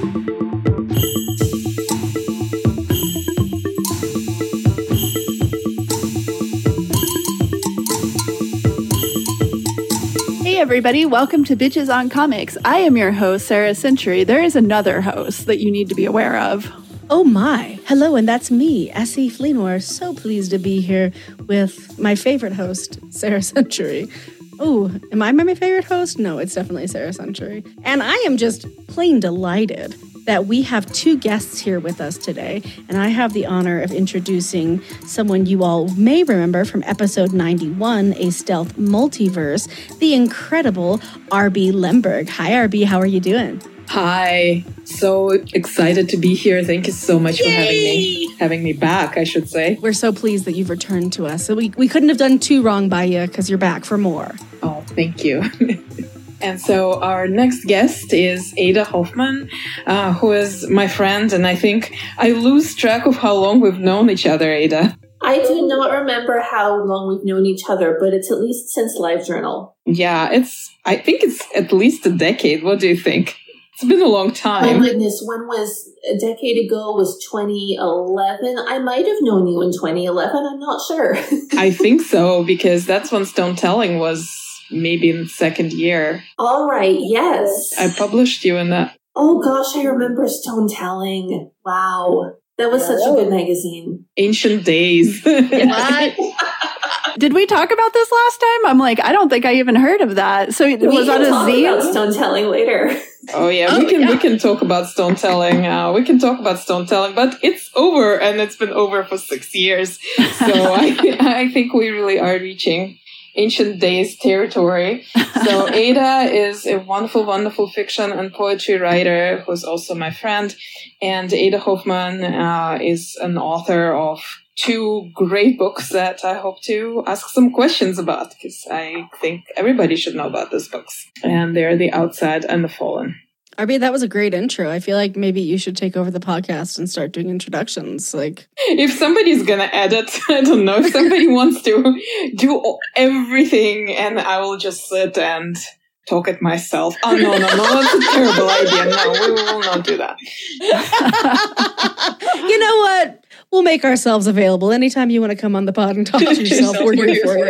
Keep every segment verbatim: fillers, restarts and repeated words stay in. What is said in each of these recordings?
Hey everybody, welcome to Bitches on Comics. I am your host, Sarah Century. There is another host that you need to be aware of. Oh my. Hello, and that's me, Essie Fleenor. So pleased to be here with my favorite host, Sarah Century. Oh, am I my favorite host? No, it's definitely Sarah Century. And I am just plain delighted that we have two guests here with us today, and I have the honor of introducing someone you all may remember from episode ninety-one, A Stealth Multiverse, the incredible R B Lemberg. Hi, R B. How are you doing? Hi. So excited to be here. Thank you so much Yay! for having me. Having me back, I should say. We're so pleased that you've returned to us. So we, we couldn't have done too wrong by you because you're back for more. Oh, thank you. And so our next guest is Ada Hoffman, uh, who is my friend. And I think I lose track of how long we've known each other, Ada. I do not remember how long we've known each other, but it's at least since LiveJournal. Yeah, it's. I think it's at least a decade. What do you think? It's been a long time. My goodness, when was a decade ago was twenty eleven? I might have known you in twenty eleven. I'm not sure. I think so, because that's when Stone Telling was maybe in the second year. All right, yes. I published you in that. Oh gosh, I remember Stone Telling. Wow. That was such a good magazine. Ancient days. What? Did we talk about this last time? I'm like, I don't think I even heard of that. So it we was on a talk zine? About Stone Telling later. Oh yeah, oh, we can yeah. we can talk about Stone Telling. Uh, we can talk about Stone Telling, but it's over, and it's been over for six years. So I I think we really are reaching ancient days territory. So Ada is a wonderful, wonderful fiction and poetry writer who's also my friend. And Ada Hoffman uh, is an author of two great books that I hope to ask some questions about, because I think everybody should know about those books. And they're The Outside and The Fallen. R B, that was a great intro. I feel like maybe you should take over the podcast and start doing introductions. Like, if somebody's gonna edit, I don't know, if somebody wants to do everything and I will just sit and talk it myself. Oh, no, no, no, that's a terrible idea. No, we will not do that. You know what? We'll make ourselves available. Anytime you want to come on the pod and talk to yourself, we're here for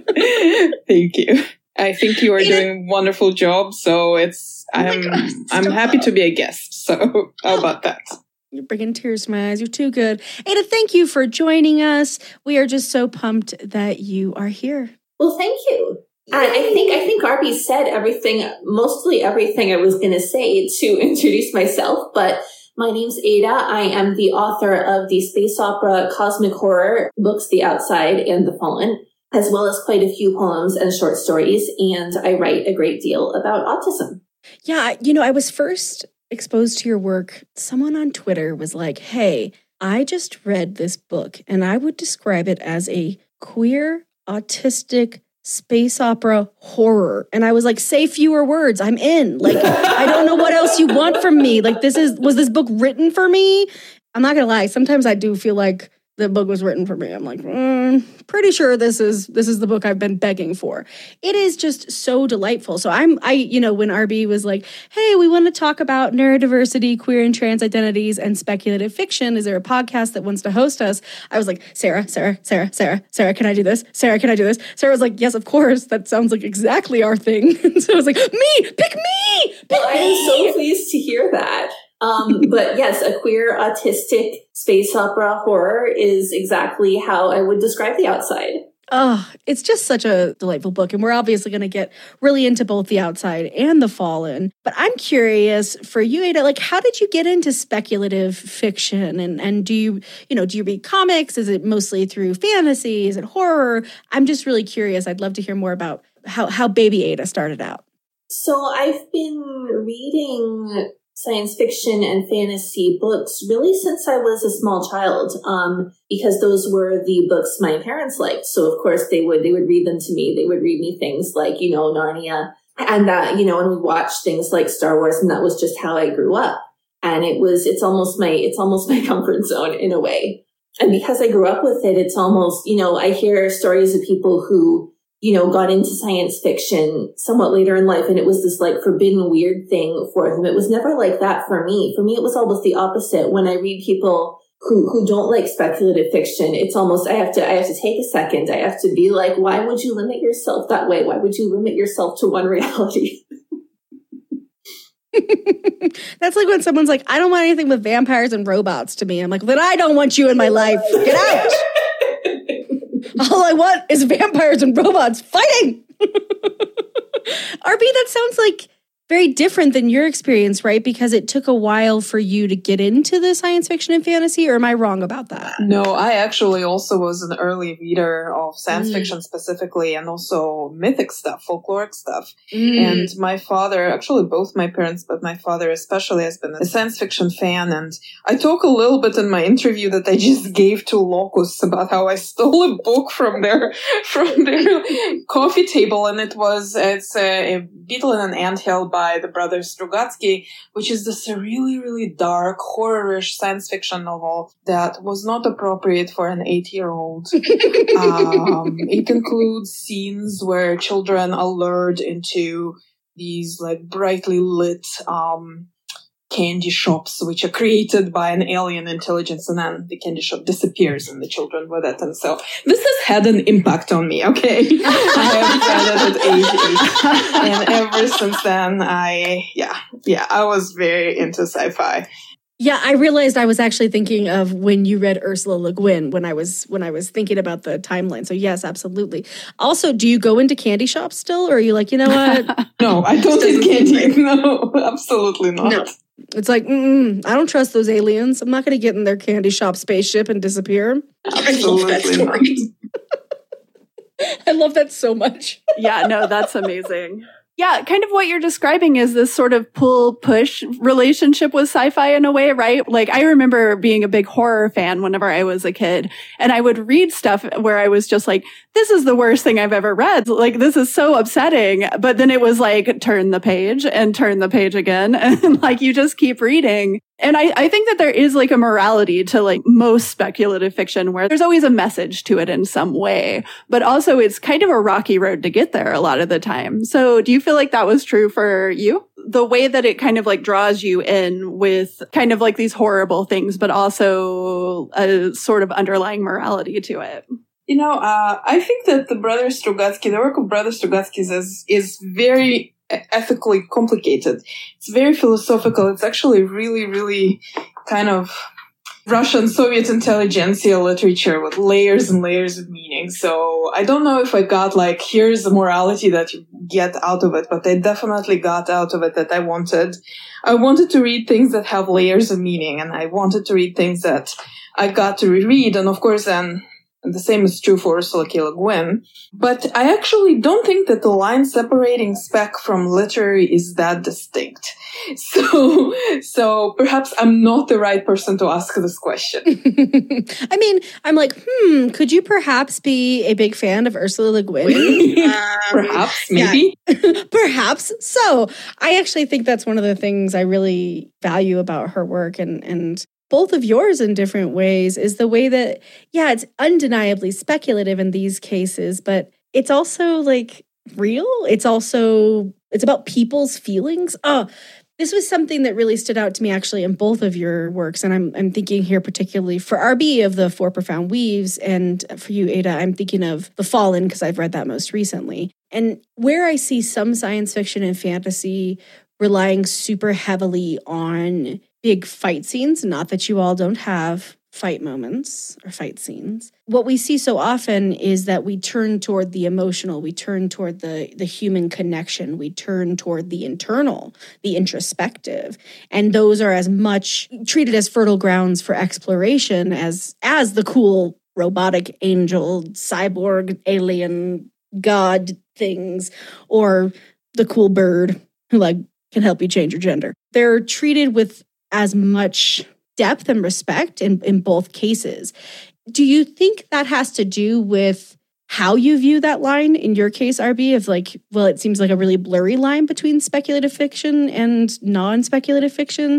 you. Thank you. I think you are doing a wonderful job, so it's I'm oh I'm happy to be a guest. So how about that? You're bringing tears to my eyes. You're too good. Ada, thank you for joining us. We are just so pumped that you are here. Well, thank you. And I think I think R B said everything, mostly everything I was going to say to introduce myself, but my name's Ada. I am the author of the space opera cosmic horror books, The Outside and The Fallen, as well as quite a few poems and short stories, and I write a great deal about autism. Yeah, you know, I was first exposed to your work. Someone on Twitter was like, hey, I just read this book, and I would describe it as a queer, autistic space opera horror. And I was like, say fewer words, I'm in. Like, I don't know what else you want from me. Like, this is, was this book written for me? I'm not gonna lie, sometimes I do feel like the book was written for me. I'm like, mm, pretty sure this is this is the book I've been begging for. It is just so delightful. So I'm, I, you know, when R B was like, hey, we want to talk about neurodiversity, queer and trans identities, and speculative fiction. Is there a podcast that wants to host us? I was like, Sarah, Sarah, Sarah, Sarah, Sarah, can I do this? Sarah, can I do this? Sarah was like, yes, of course. That sounds like exactly our thing. So I was like, me, pick me, pick well, me. I am so pleased to hear that. Um, but yes, a queer, autistic space opera horror is exactly how I would describe The Outside. Oh, it's just such a delightful book. And we're obviously going to get really into both The Outside and The Fallen. But I'm curious for you, Ada, like, how did you get into speculative fiction? And, and do you, you know, do you read comics? Is it mostly through fantasy? Is it horror? I'm just really curious. I'd love to hear more about how, how baby Ada started out. So I've been reading science fiction and fantasy books really since I was a small child, um, because those were the books my parents liked. So of course they would, they would read them to me. They would read me things like, you know, Narnia and that, you know, and we watched things like Star Wars, and that was just how I grew up. And it was, it's almost my, it's almost my comfort zone in a way. And because I grew up with it, it's almost, you know, I hear stories of people who, you know, got into science fiction somewhat later in life, and it was this like forbidden weird thing for them. It was never like that for me. For me, it was almost the opposite. When I read people who who don't like speculative fiction, it's almost I have to I have to take a second. I have to be like, why would you limit yourself that way? Why would you limit yourself to one reality? That's like when someone's like, I don't want anything with vampires and robots to me. I'm like, then I don't want you in my life. Get out. All I want is vampires and robots fighting. R B, that sounds like very different than your experience, right? Because it took a while for you to get into the science fiction and fantasy, or am I wrong about that? No, I actually also was an early reader of science Mm. fiction specifically, and also mythic stuff, folkloric stuff. Mm. And my father, actually both my parents, but my father especially, has been a science fiction fan. And I talk a little bit in my interview that I just gave to Locus about how I stole a book from their from their coffee table, and it was it's a, a Beetle in an Anthill by the brothers Strugatsky, which is this really, really dark, horror-ish science fiction novel that was not appropriate for an eight-year-old. um, it includes scenes where children are lured into these like brightly lit um, candy shops, which are created by an alien intelligence, and then the candy shop disappears and the children with it. And so this has had an impact on me, okay? I have read it at age eight. And ever since then, I, yeah, yeah, I was very into sci-fi. Yeah, I realized I was actually thinking of when you read Ursula Le Guin when I was when I was thinking about the timeline. So yes, absolutely. Also, do you go into candy shops still, or are you like, you know what? No, I don't eat candy. No, absolutely not. No. It's like, mm, I don't trust those aliens. I'm not going to get in their candy shop spaceship and disappear. Absolutely not. I love that so much. Yeah, no, that's amazing. Yeah, kind of what you're describing is this sort of pull-push relationship with sci-fi in a way, right? Like, I remember being a big horror fan whenever I was a kid, and I would read stuff where I was just like, this is the worst thing I've ever read. Like, this is so upsetting. But then it was like, turn the page and turn the page again. And like, you just keep reading. And I, I think that there is like a morality to like most speculative fiction where there's always a message to it in some way, but also it's kind of a rocky road to get there a lot of the time. So do you feel like that was true for you? The way that it kind of like draws you in with kind of like these horrible things, but also a sort of underlying morality to it. You know, uh, I think that the brothers Strugatsky, the work of brothers Strugatsky is, is very ethically complicated. It's very philosophical. It's actually really, really kind of Russian Soviet intelligentsia literature with layers and layers of meaning. So I don't know if I got like, here's the morality that you get out of it, but I definitely got out of it that I wanted. I wanted to read things that have layers of meaning, and I wanted to read things that I got to reread. And of course, then the same is true for Ursula K. Le Guin. But I actually don't think that the line separating spec from literary is that distinct. So, so perhaps I'm not the right person to ask this question. I mean, I'm like, hmm, could you perhaps be a big fan of Ursula Le Guin? um, perhaps, maybe. Yeah. Perhaps. So I actually think that's one of the things I really value about her work, and, and both of yours in different ways, is the way that, yeah, it's undeniably speculative in these cases, but it's also like real. It's also, it's about people's feelings. Oh, this was something that really stood out to me actually in both of your works. And I'm I'm thinking here particularly for R B of the Four Profound Weaves, and for you, Ada, I'm thinking of The Fallen because I've read that most recently. And where I see some science fiction and fantasy relying super heavily on big fight scenes, not that you all don't have fight moments or fight scenes. What we see so often is that we turn toward the emotional, we turn toward the, the human connection, we turn toward the internal, the introspective. And those are as much treated as fertile grounds for exploration as, as the cool robotic angel, cyborg, alien, god things, or the cool bird who like can help you change your gender. They're treated with as much depth and respect in, in both cases. Do you think that has to do with how you view that line in your case, R B, of like, well, it seems like a really blurry line between speculative fiction and non-speculative fiction?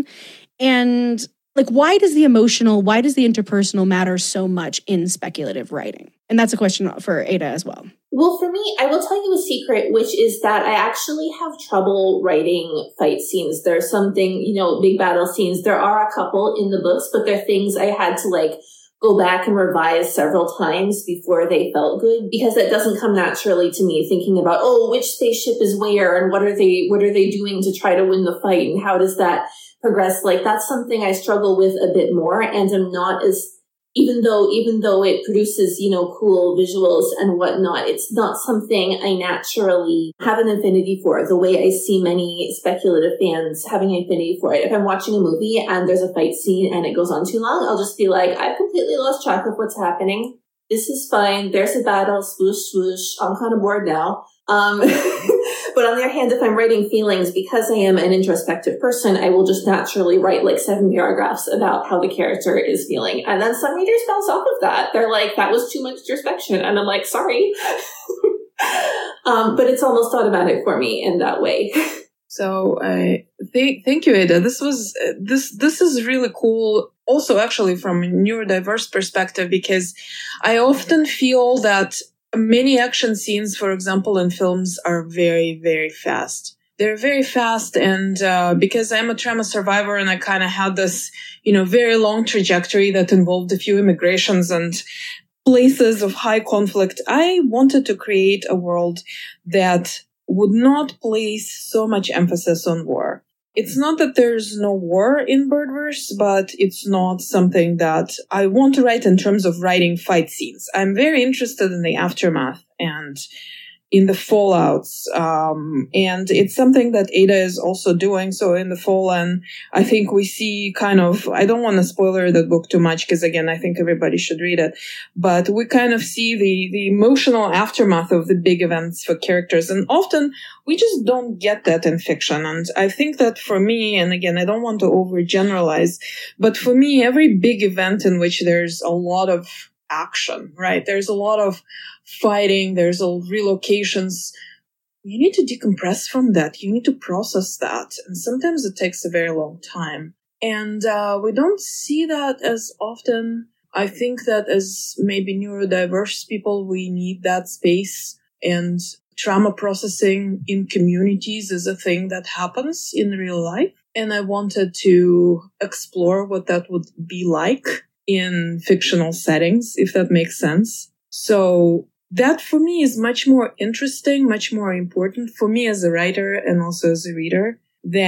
And like, why does the emotional, why does the interpersonal matter so much in speculative writing? And that's a question for Ada as well. Well, for me, I will tell you a secret, which is that I actually have trouble writing fight scenes. There's something, you know, big battle scenes. There are a couple in the books, but they're things I had to like go back and revise several times before they felt good, because that doesn't come naturally to me, thinking about, oh, which spaceship is where and what are they, what are they doing to try to win the fight and how does that progress? Like that's something I struggle with a bit more, and I'm not as, even though, even though it produces, you know, cool visuals and whatnot, it's not something I naturally have an affinity for the way I see many speculative fans having an affinity for it. If I'm watching a movie and there's a fight scene and it goes on too long, I'll just be like, I've completely lost track of what's happening. This is fine. There's a battle, swoosh, swoosh. I'm kind of bored now. Um, but on the other hand, if I'm writing feelings, because I am an introspective person, I will just naturally write like seven paragraphs about how the character is feeling. And then some readers bounce off of that. They're like, that was too much introspection. And I'm like, sorry. um, but it's almost automatic for me in that way. So I th- thank you, Ada. This was uh, this this is really cool. Also, actually, from a neurodiverse perspective, because I often feel that many action scenes, for example, in films are very, very fast. They're very fast. And uh, because I'm a trauma survivor and I kind of had this, you know, very long trajectory that involved a few immigrations and places of high conflict, I wanted to create a world that would not place so much emphasis on war. It's not that there's no war in Birdverse, but it's not something that I want to write in terms of writing fight scenes. I'm very interested in the aftermath and in the fallouts. Um, and it's something that Ada is also doing. So in The Fallen, I think we see kind of, I don't want to spoiler that book too much because again, I think everybody should read it, but we kind of see the, the emotional aftermath of the big events for characters. And often we just don't get that in fiction. And I think that for me, and again, I don't want to overgeneralize, but for me, every big event in which there's a lot of action, right? There's a lot of fighting, there's a relocations. You need to decompress from that. You need to process that. And sometimes it takes a very long time. And uh, we don't see that as often. I think that as maybe neurodiverse people, we need that space, and trauma processing in communities is a thing that happens in real life. And I wanted to explore what that would be like in fictional settings, if that makes sense. So that for me is much more interesting, much more important for me as a writer and also as a reader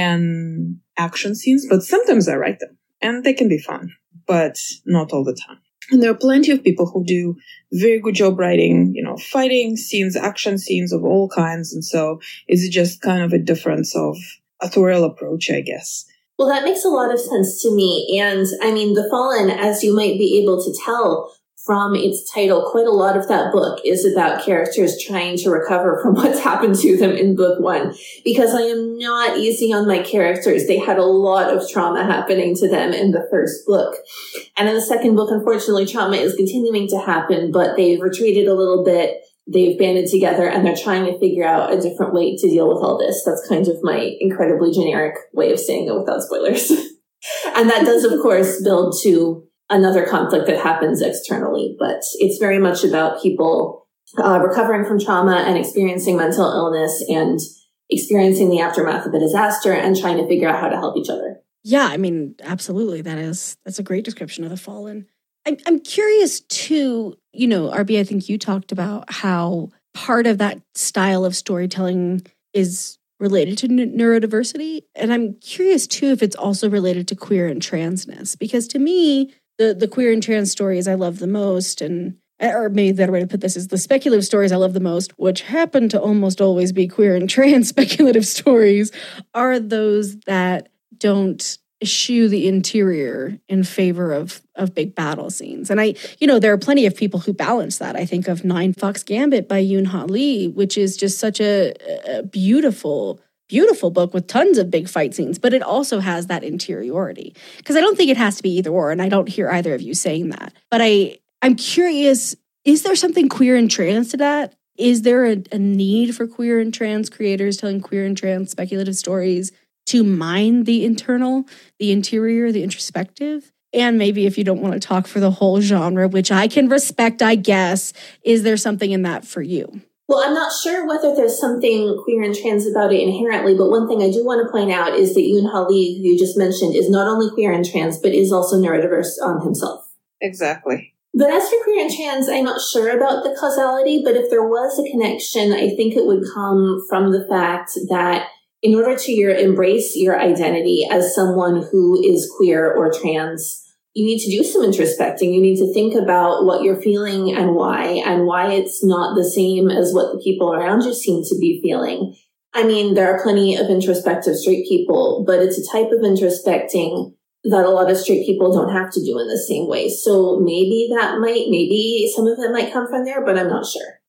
than action scenes. But sometimes I write them and they can be fun, but not all the time. And there are plenty of people who do very good job writing, you know, fighting scenes, action scenes of all kinds. And so it's just kind of a difference of authorial approach, I guess. Well, that makes a lot of sense to me. And I mean, The Fallen, as you might be able to tell from its title, quite a lot of that book is about characters trying to recover from what's happened to them in book one. Because I am not easy on my characters. They had a lot of trauma happening to them in the first book. And in the second book, unfortunately, trauma is continuing to happen, but they've retreated a little bit. They've banded together and they're trying to figure out a different way to deal with all this. That's kind of my incredibly generic way of saying it without spoilers. And that does, of course, build to another conflict that happens externally. But it's very much about people uh, recovering from trauma and experiencing mental illness and experiencing the aftermath of a disaster and trying to figure out how to help each other. Yeah, I mean, absolutely. That is, that's a great description of The Fallen. I'm, I'm curious too, you know, R B, I think you talked about how part of that style of storytelling is related to n- neurodiversity. And I'm curious too if it's also related to queer and transness, because to me, the, the queer and trans stories I love the most, and or maybe the better way to put this is the speculative stories I love the most, which happen to almost always be queer and trans speculative stories, are those that don't eschew the interior in favor of of big battle scenes. And I, you know, there are plenty of people who balance that. I think of Nine Fox Gambit by Yoon Ha Lee, which is just such a, a beautiful, beautiful book with tons of big fight scenes, but it also has that interiority. Because I don't think it has to be either or, and I don't hear either of you saying that. But I, I'm curious, is there something queer and trans to that? Is there a, a need for queer and trans creators telling queer and trans speculative stories to mine the internal, the interior, the introspective? And maybe if you don't want to talk for the whole genre, which I can respect, I guess, is there something in that for you? Well, I'm not sure whether there's something queer and trans about it inherently, but one thing I do want to point out is that Yoon Ha Lee, who you just mentioned, is not only queer and trans, but is also neurodiverse um, himself. Exactly. But as for queer and trans, I'm not sure about the causality, but if there was a connection, I think it would come from the fact that in order to your embrace your identity as someone who is queer or trans, you need to do some introspecting. You need to think about what you're feeling and why, and why it's not the same as what the people around you seem to be feeling. I mean, there are plenty of introspective straight people, but it's a type of introspecting that a lot of straight people don't have to do in the same way. So maybe that might, maybe some of it might come from there, but I'm not sure.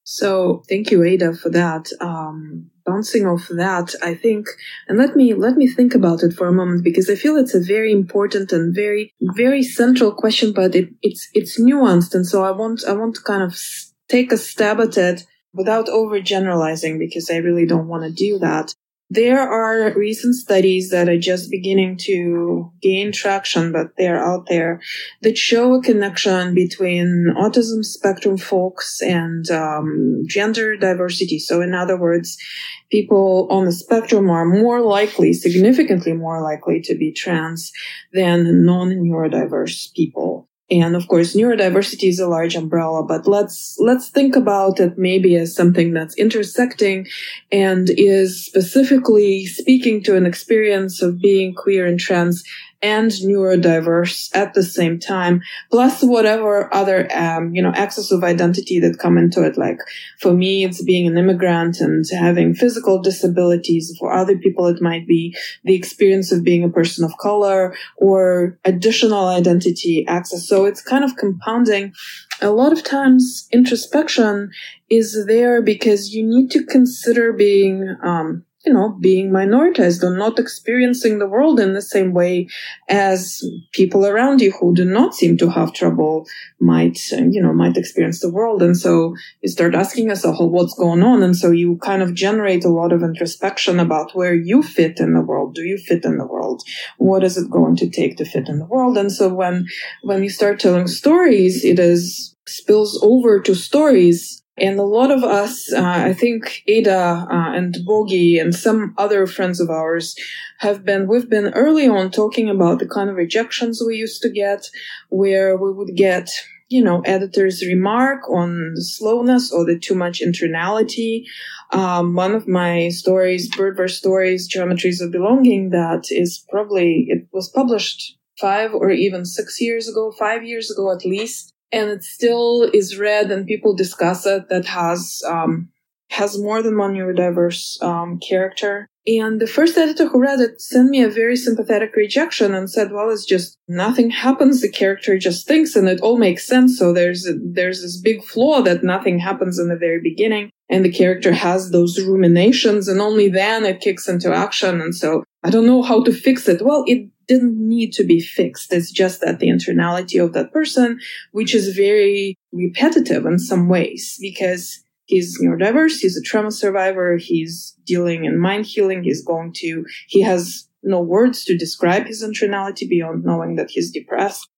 So thank you, Ada, for that. Um, bouncing off that, I think, and let me let me think about it for a moment, because I feel it's a very important and very very central question, but it, it's it's nuanced, and so I want I want to kind of take a stab at it without overgeneralizing, because I really don't want to do that. There are recent studies that are just beginning to gain traction, but they're out there, that show a connection between autism spectrum folks and um, gender diversity. So in other words, people on the spectrum are more likely, significantly more likely to be trans than non-neurodiverse people. And of course, neurodiversity is a large umbrella, but let's, let's think about it maybe as something that's intersecting and is specifically speaking to an experience of being queer and trans and neurodiverse at the same time, plus whatever other, um, you know, axis of identity that come into it. Like for me, it's being an immigrant and having physical disabilities. For other people, it might be the experience of being a person of color or additional identity access. So it's kind of compounding. A lot of times introspection is there because you need to consider being, um, you know, being minoritized or not experiencing the world in the same way as people around you who do not seem to have trouble might, you know, might experience the world. And so you start asking yourself, well, what's going on? And so you kind of generate a lot of introspection about where you fit in the world. Do you fit in the world? What is it going to take to fit in the world? And so when, when you start telling stories, it is spills over to stories. And a lot of us, uh, I think Ada uh, and Bogi and some other friends of ours have been, we've been early on talking about the kind of rejections we used to get, where we would get, you know, editors' remark on the slowness or the too much internality. Um, one of my stories, Birdverse Stories, Geometries of Belonging, that is probably, it was published five or even six years ago, five years ago at least. And it still is read and people discuss it, that has, um, has more than one neurodiverse, um, character. And the first editor who read it sent me a very sympathetic rejection and said, well, it's just nothing happens. The character just thinks and it all makes sense. So there's, a, there's this big flaw that nothing happens in the very beginning and the character has those ruminations and only then it kicks into action. And so I don't know how to fix it. Well, it didn't need to be fixed. It's just that the internality of that person, which is very repetitive in some ways, because he's neurodiverse, he's a trauma survivor, he's dealing in mind healing, he's going to, he has no words to describe his internality beyond knowing that he's depressed.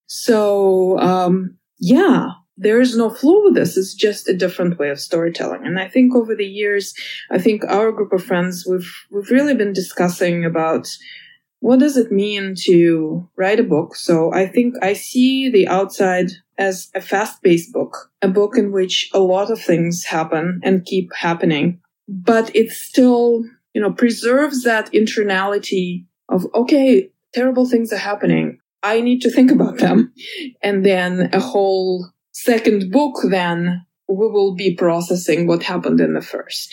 So, um, yeah, there is no flaw with this. It's just a different way of storytelling. And I think over the years, I think our group of friends, we've, we've really been discussing about what does it mean to write a book? So I think I see The Outside as a fast-paced book, a book in which a lot of things happen and keep happening, but it still, you know, preserves that internality of, okay, terrible things are happening. I need to think about them. And then a whole second book, then we will be processing what happened in the first.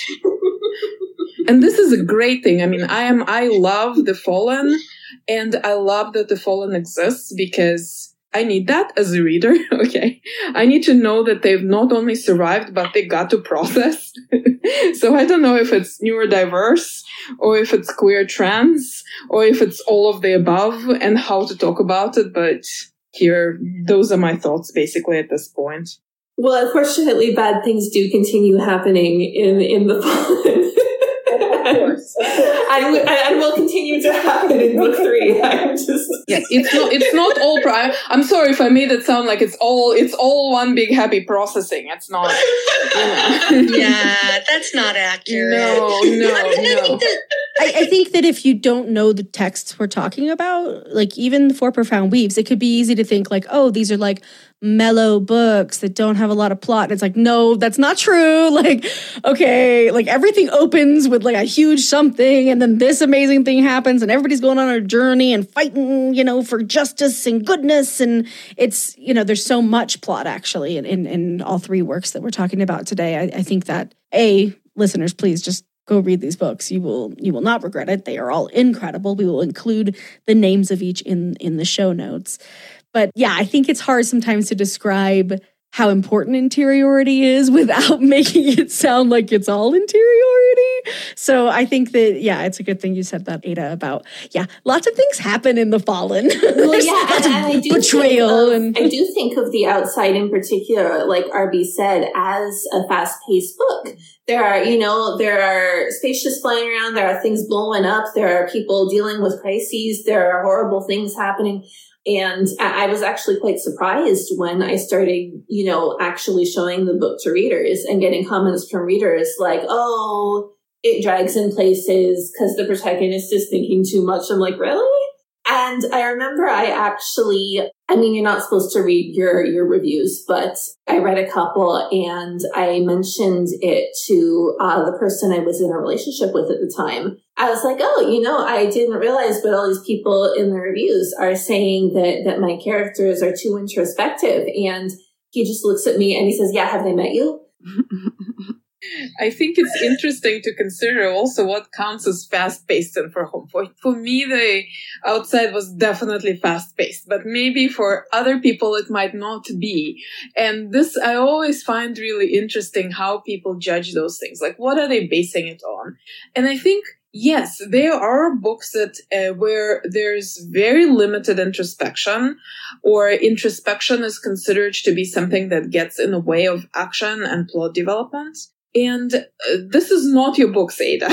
And this is a great thing. I mean, I am, I love The Fallen, and I love that The Fallen exists because I need that as a reader. Okay. I need to know that they've not only survived, but they got to process. So I don't know if it's neurodiverse or if it's queer trans or if it's all of the above and how to talk about it. But here, those are my thoughts basically at this point. Well, unfortunately, bad things do continue happening in, in The Fallen. Of course. I, I and will continue to happen in book three. I'm just yeah, it's not it's not all pri- I'm sorry if I made it sound like it's all it's all one big happy processing. It's not. You know. Yeah, that's not accurate. No, no, I, mean, I, no. think that, I, I think that if you don't know the texts we're talking about, like even the Four Profound Weaves, it could be easy to think like, oh, these are like mellow books that don't have a lot of plot. And it's like, no, that's not true. Like, okay, like everything opens with like a huge something, and then this amazing thing happens, and everybody's going on a journey and fighting, you know, for justice and goodness. And it's, you know, there's so much plot actually in, in, in all three works that we're talking about today. I, I think that, A, listeners, please just go read these books. You will you will not regret it. They are all incredible. We will include the names of each in, in the show notes. But yeah, I think it's hard sometimes to describe how important interiority is without making it sound like it's all interiority. So I think that, yeah, it's a good thing you said that, Ada, about, yeah, lots of things happen in The Fallen. Well, yeah, lots and, of and I do betrayal. Think of, and I do think of The Outside in particular, like R B said, as a fast-paced book. There are, you know, there are spaceships flying around, there are things blowing up, there are people dealing with crises, there are horrible things happening. And I was actually quite surprised when I started, you know, actually showing the book to readers and getting comments from readers like, oh, it drags in places because the protagonist is thinking too much. I'm like, really? And I remember I actually, I mean, you're not supposed to read your, your reviews, but I read a couple and I mentioned it to uh, the person I was in a relationship with at the time. I was like, oh, you know, I didn't realize, but all these people in the reviews are saying that, that my characters are too introspective. And he just looks at me and he says, yeah, have they met you? I think it's interesting to consider also what counts as fast-paced and for home. For, for me, The Outside was definitely fast-paced, but maybe for other people it might not be. And this, I always find really interesting how people judge those things. Like, what are they basing it on? And I think, yes, there are books that uh, where there's very limited introspection, or introspection is considered to be something that gets in the way of action and plot development. And uh, this is not your book, Ada.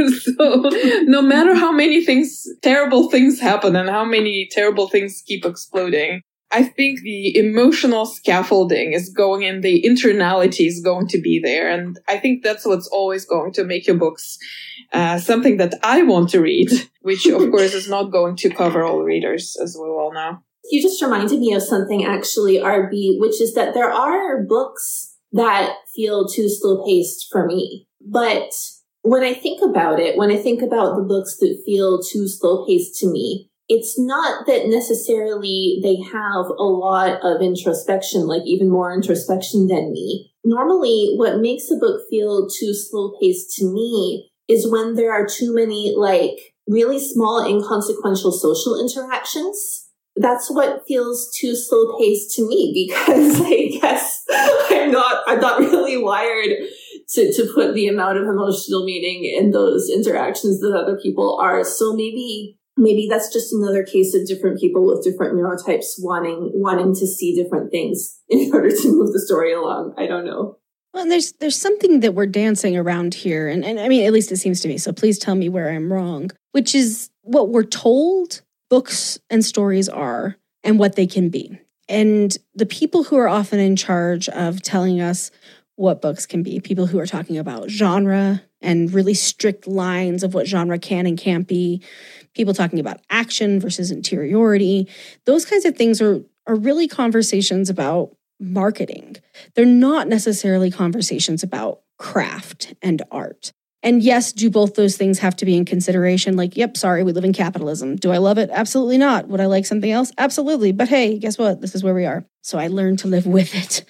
So no matter how many things, terrible things happen and how many terrible things keep exploding, I think the emotional scaffolding is going in, the internality is going to be there. And I think that's what's always going to make your books uh, something that I want to read, which of course is not going to cover all readers, as we all know. You just reminded me of something actually, R B, which is that there are books that feel too slow-paced for me. But when I think about it, when I think about the books that feel too slow-paced to me, it's not that necessarily they have a lot of introspection, like even more introspection than me. Normally, what makes a book feel too slow-paced to me is when there are too many, like, really small, inconsequential social interactions. That's what feels too slow paced to me, because I guess I'm not, I'm not really wired to, to put the amount of emotional meaning in those interactions that other people are. So maybe, maybe that's just another case of different people with different neurotypes wanting, wanting to see different things in order to move the story along. I don't know. Well, and there's, there's something that we're dancing around here. And, and I mean, at least it seems to me. So please tell me where I'm wrong, which is what we're told books and stories are and what they can be. And the people who are often in charge of telling us what books can be, people who are talking about genre and really strict lines of what genre can and can't be, people talking about action versus interiority, those kinds of things are, are really conversations about marketing. They're not necessarily conversations about craft and art. And yes, do both those things have to be in consideration? Like, yep, sorry, we live in capitalism. Do I love it? Absolutely not. Would I like something else? Absolutely. But hey, guess what? This is where we are. So I learned to live with it.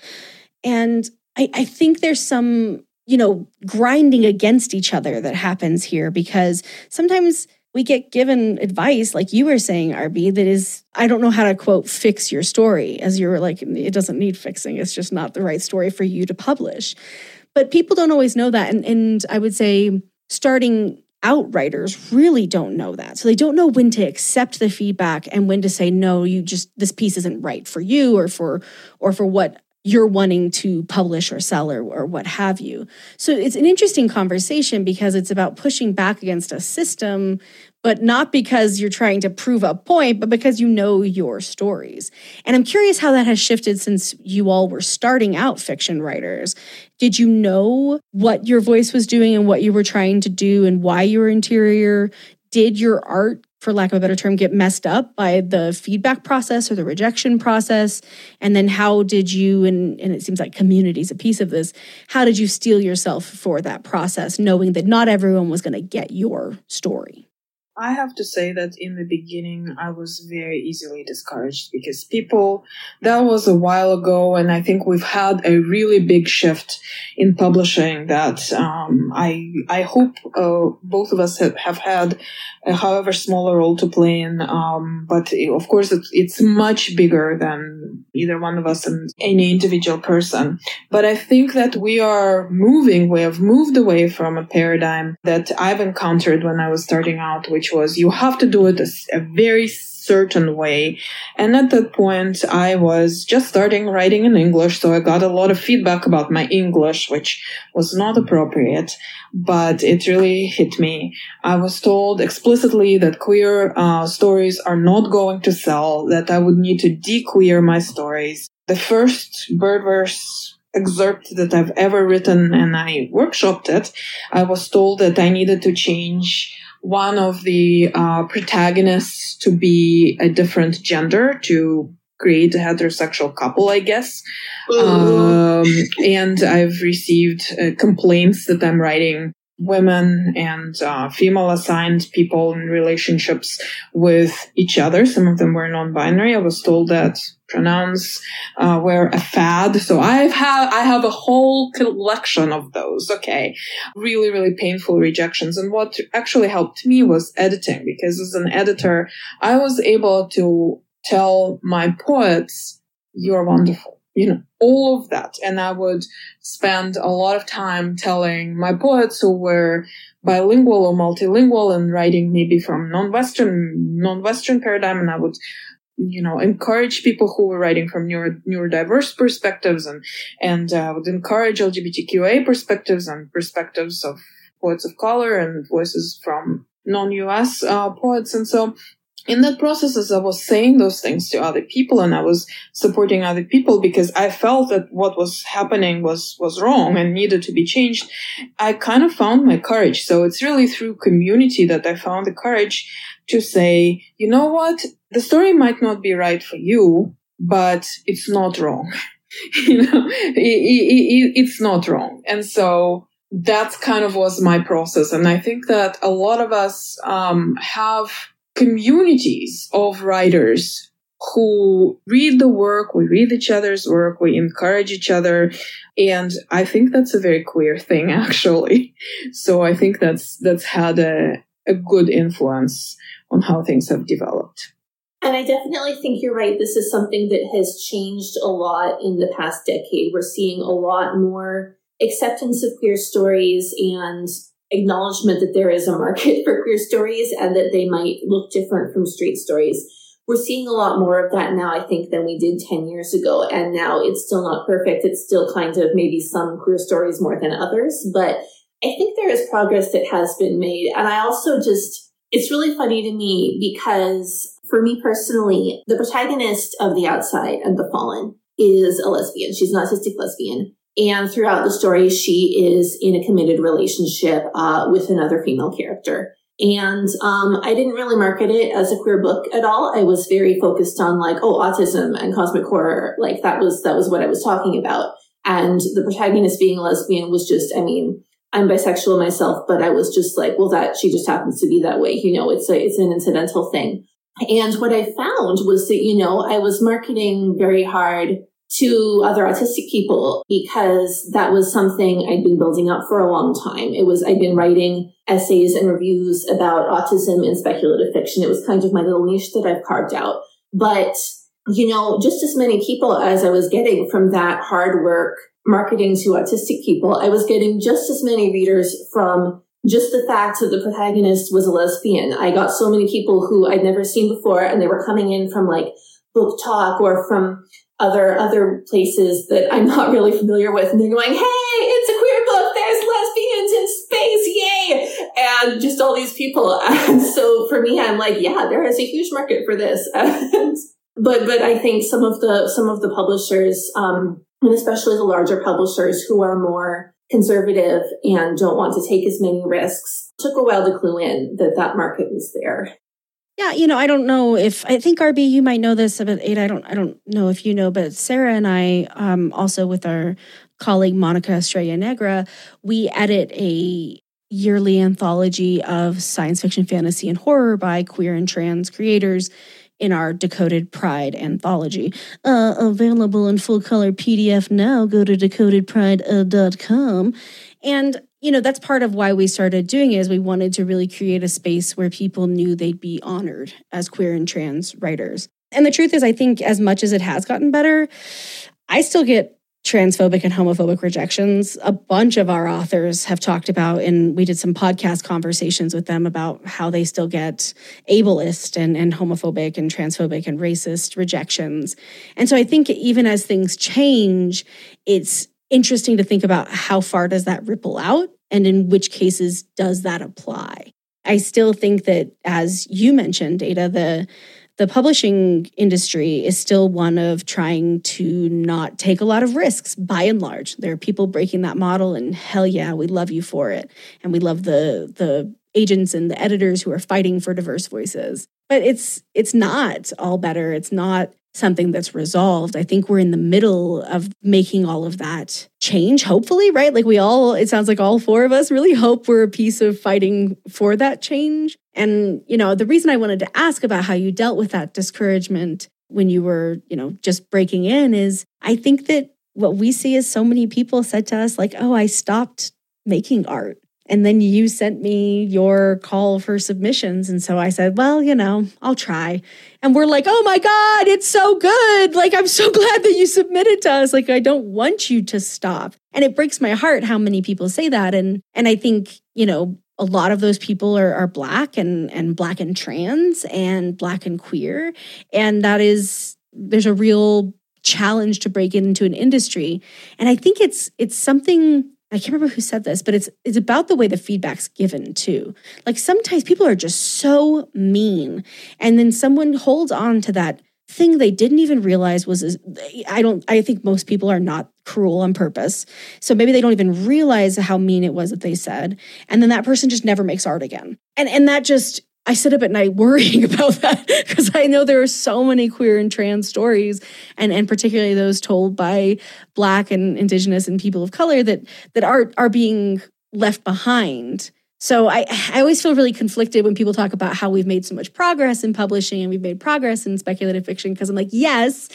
And I, I think there's some, you know, grinding against each other that happens here, because sometimes we get given advice, like you were saying, R B, that is, I don't know how to, quote, fix your story, as you were like, it doesn't need fixing. It's just not the right story for you to publish. But people don't always know that. And, and I would say starting out writers really don't know that. So they don't know when to accept the feedback and when to say, no, you just, this piece isn't right for you or for, or for what you're wanting to publish or sell or, or what have you. So it's an interesting conversation because it's about pushing back against a system, but not because you're trying to prove a point, but because you know your stories. And I'm curious how that has shifted since you all were starting out fiction writers. Did you know what your voice was doing and what you were trying to do and why you were interior? Did your art, for lack of a better term, get messed up by the feedback process or the rejection process? And then how did you, and, and it seems like community is a piece of this, how did you steel yourself for that process, knowing that not everyone was going to get your story? I have to say that in the beginning, I was very easily discouraged because people, that was a while ago, and I think we've had a really big shift in publishing that um, I I hope uh, both of us have, have had a however small a role to play in. Um, but of course, it's, it's much bigger than either one of us and any individual person. But I think that we are moving, we have moved away from a paradigm that I've encountered when I was starting out, which was you have to do it a, a very certain way. And at that point, I was just starting writing in English, so I got a lot of feedback about my English, which was not appropriate, but it really hit me. I was told explicitly that queer uh, stories are not going to sell, that I would need to de-queer my stories. The first Birdverse excerpt that I've ever written, and I workshopped it, I was told that I needed to change one of the uh, protagonists to be a different gender, to create a heterosexual couple, I guess. Um, and I've received uh, complaints that I'm writing women and uh, female assigned people in relationships with each other. Some of them were non-binary. I was told that pronouns uh, were a fad. So I've had, I have a whole collection of those. Okay. Really, really painful rejections. And what actually helped me was editing, because as an editor, I was able to tell my poets, you're wonderful. You know, all of that. And I would spend a lot of time telling my poets who were bilingual or multilingual and writing maybe from non-Western, non-Western paradigm. And I would, you know, encourage people who were writing from neuro, neurodiverse perspectives and, and uh, would encourage L G B T Q A perspectives and perspectives of poets of color and voices from non-U S uh, poets. And so in that process, as I was saying those things to other people and I was supporting other people because I felt that what was happening was, was wrong and needed to be changed, I kind of found my courage. So it's really through community that I found the courage to say, you know what? The story might not be right for you, but it's not wrong. you know, it, it, it, it's not wrong. And so that's kind of was my process. And I think that a lot of us um, have communities of writers who read the work, we read each other's work, we encourage each other. And I think that's a very queer thing, actually. So I think that's, that's had a, a good influence on how things have developed. And I definitely think you're right. This is something that has changed a lot in the past decade. We're seeing a lot more acceptance of queer stories and acknowledgement that there is a market for queer stories and that they might look different from straight stories. We're seeing a lot more of that now, I think, than we did ten years ago. And now it's still not perfect. It's still kind of maybe some queer stories more than others. But I think there is progress that has been made. And I also just, it's really funny to me because for me personally, the protagonist of The Outside and The Fallen is a lesbian. She's an autistic lesbian. And throughout the story, she is in a committed relationship uh, with another female character. And um, I didn't really market it as a queer book at all. I was very focused on like, oh, autism and cosmic horror. Like that was that was what I was talking about. And the protagonist being a lesbian was just, I mean, I'm bisexual myself, but I was just like, well, that she just happens to be that way. You know, it's a, it's an incidental thing. And what I found was that, you know, I was marketing very hard to other autistic people because that was something I'd been building up for a long time. It was, I'd been writing essays and reviews about autism in speculative fiction. It was kind of my little niche that I've carved out. But, you know, just as many people as I was getting from that hard work marketing to autistic people, I was getting just as many readers from just the fact that the protagonist was a lesbian. I got so many people who I'd never seen before, and they were coming in from like Book Talk or from other other places that I'm not really familiar with. And they're going, hey, it's a queer book. There's lesbians in space. Yay. and just all these people. And so for me, I'm like, yeah, there is a huge market for this. And, but but I think some of the some of the publishers, um, and especially the larger publishers who are more conservative and don't want to take as many risks, took a while to clue in that that market was there. Yeah, you know, I don't know if I think R B, you might know this about Ada. I don't, I don't know if you know, but Sarah and I, um, also with our colleague Monica Estrella Negra, we edit a yearly anthology of science fiction, fantasy, and horror by queer and trans creators in our Decoded Pride anthology. Uh, available in full color P D F now. Go to decoded pride dot com. And you know, that's part of why we started doing it, is we wanted to really create a space where people knew they'd be honored as queer and trans writers. And the truth is, I think as much as it has gotten better, I still get transphobic and homophobic rejections. A bunch of our authors have talked about, and we did some podcast conversations with them about how they still get ableist and, and homophobic and transphobic and racist rejections. And so I think even as things change, it's interesting to think about how far does that ripple out and in which cases does that apply. I still think that, as you mentioned, Ada, the the publishing industry is still one of trying to not take a lot of risks by and large. There are people breaking that model, and hell yeah, we love you for it. And we love the the agents and the editors who are fighting for diverse voices. But it's it's not all better. It's not something that's resolved. I think we're in the middle of making all of that change, hopefully, right? Like we all, it sounds like all four of us really hope we're a piece of fighting for that change. And, you know, the reason I wanted to ask about how you dealt with that discouragement when you were, you know, just breaking in is I think that what we see is so many people said to us like, oh, I stopped making art. And then you sent me your call for submissions. And so I said, well, you know, I'll try. And we're like, oh my God, it's so good. Like, I'm so glad that you submitted to us. Like, I don't want you to stop. And it breaks my heart how many people say that. And and I think, you know, a lot of those people are, are Black and, and Black and trans and Black and queer. And that is, there's a real challenge to break into an industry. And I think it's it's something, I can't remember who said this, but it's it's about the way the feedback's given too. Like sometimes people are just so mean, and then someone holds on to that thing they didn't even realize was, I don't, I think most people are not cruel on purpose. So maybe they don't even realize how mean it was that they said. And then that person just never makes art again. And and that just, I sit up at night worrying about that because I know there are so many queer and trans stories, and, and particularly those told by Black and Indigenous and people of color that that are are being left behind. So I, I always feel really conflicted when people talk about how we've made so much progress in publishing and we've made progress in speculative fiction, because I'm like, yes,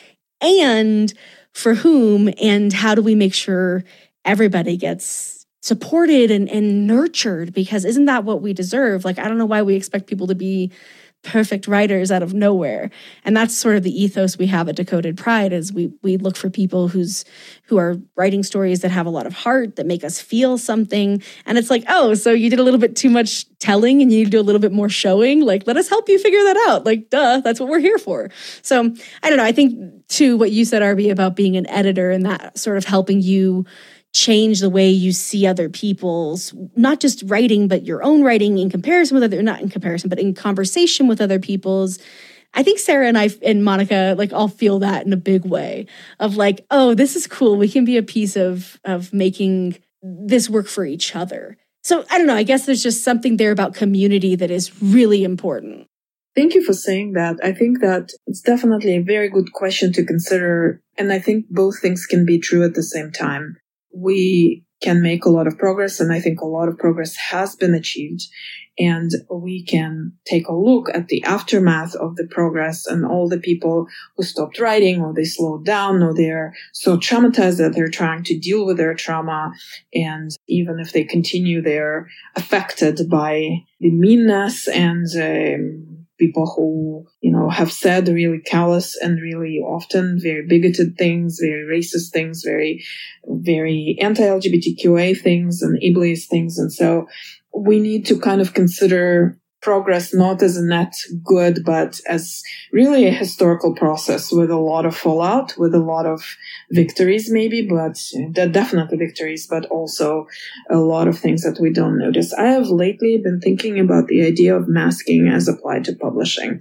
and for whom, and how do we make sure everybody gets supported and, and nurtured, because isn't that what we deserve? Like, I don't know why we expect people to be perfect writers out of nowhere. And that's sort of the ethos we have at Decoded Pride, is we we look for people who's who are writing stories that have a lot of heart, that make us feel something. And it's like, oh, so you did a little bit too much telling and you need to do a little bit more showing. Like, let us help you figure that out. Like, duh, that's what we're here for. So I don't know. I think too, what you said, Arby, about being an editor and that sort of helping you change the way you see other people's, not just writing, but your own writing in comparison with other, not in comparison, but in conversation with other people's. I think Sarah and I and Monica, like, all feel that in a big way of like, oh, this is cool. We can be a piece of, of making this work for each other. So I don't know, I guess there's just something there about community that is really important. Thank you for saying that. I think that it's definitely a very good question to consider. And I think both things can be true at the same time. We can make a lot of progress, and I think a lot of progress has been achieved. And we can take a look at the aftermath of the progress and all the people who stopped writing, or they slowed down, or they're so traumatized that they're trying to deal with their trauma. And even if they continue, they're affected by the meanness and um, people who, you know, have said really callous and really often very bigoted things, very racist things, very, very anti-L G B T Q A things and ableist things. And so we need to kind of consider progress not as a net good, but as really a historical process with a lot of fallout, with a lot of victories maybe, but definitely victories, but also a lot of things that we don't notice. I have lately been thinking about the idea of masking as applied to publishing.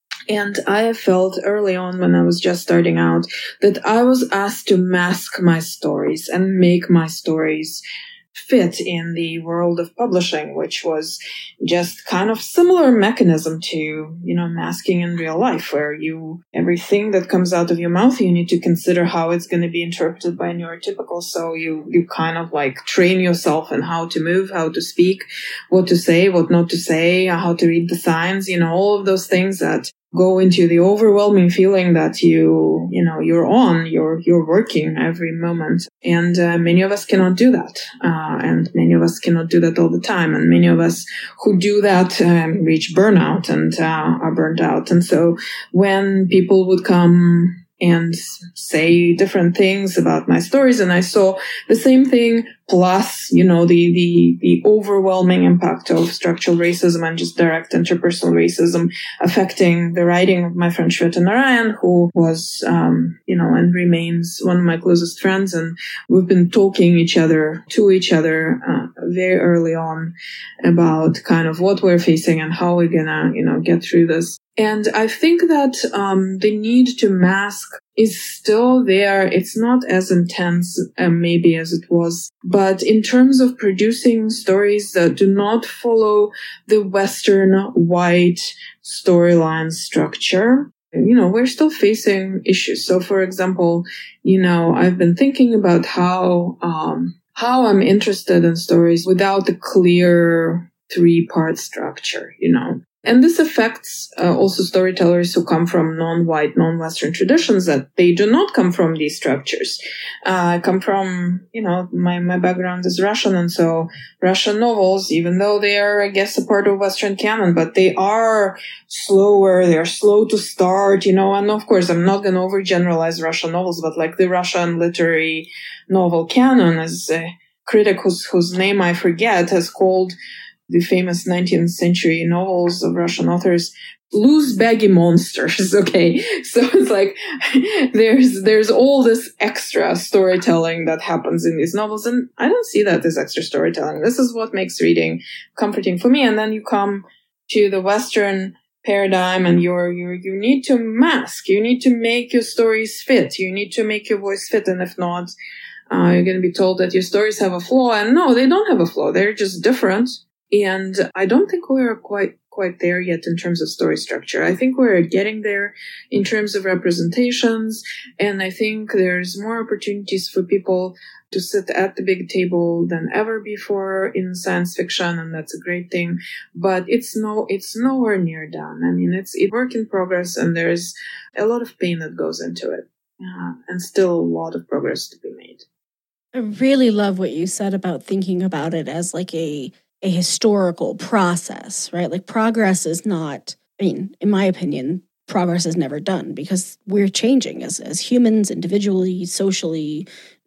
And I have felt early on when I was just starting out that I was asked to mask my stories and make my stories fit in the world of publishing, which was just kind of similar mechanism to, you know, masking in real life, where you, everything that comes out of your mouth, you need to consider how it's going to be interpreted by neurotypical. So you, you kind of like train yourself in how to move, how to speak, what to say, what not to say, how to read the signs, you know, all of those things that go into the overwhelming feeling that you, you know, you're on, you're, you're working every moment. And uh, many of us cannot do that. Uh, and many of us cannot do that all the time. And many of us who do that um, reach burnout and uh, are burnt out. And so when people would come and say different things about my stories, and I saw the same thing plus, you know, the, the, the overwhelming impact of structural racism and just direct interpersonal racism affecting the writing of my friend Shweta Narayan, who was, um, you know, and remains one of my closest friends. And we've been talking each other to each other, uh, very early on about kind of what we're facing and how we're gonna, you know, get through this. And I think that um, the need to mask is still there. It's not as intense uh, maybe as it was. But in terms of producing stories that do not follow the Western white storyline structure, you know, we're still facing issues. So, for example, you know, I've been thinking about how um, how I'm interested in stories without a clear three-part structure, you know. And this affects uh, also storytellers who come from non-white, non-Western traditions, that they do not come from these structures. Uh, I come from, you know, my, my background is Russian. And so Russian novels, even though they are, I guess, a part of Western canon, but they are slower. They're slow to start, you know. And of course, I'm not going to overgeneralize Russian novels, but like the Russian literary novel canon, as a critic whose, whose name I forget has called the famous nineteenth century novels of Russian authors loose baggy monsters. Okay. So it's like there's, there's all this extra storytelling that happens in these novels. And I don't see that as extra storytelling. This is what makes reading comforting for me. And then you come to the Western paradigm and you're, you you need to mask. You need to make your stories fit. You need to make your voice fit. And if not, uh, you're going to be told that your stories have a flaw. And no, they don't have a flaw. They're just different. And I don't think we're quite quite there yet in terms of story structure. I think we're getting there in terms of representations. And I think there's more opportunities for people to sit at the big table than ever before in science fiction. And that's a great thing. But it's no, it's nowhere near done. I mean, it's a work in progress and there's a lot of pain that goes into it. Uh, and still a lot of progress to be made. I really love what you said about thinking about it as like a a historical process, right? Like progress is not, I mean, in my opinion, progress is never done because we're changing as, as humans, individually, socially,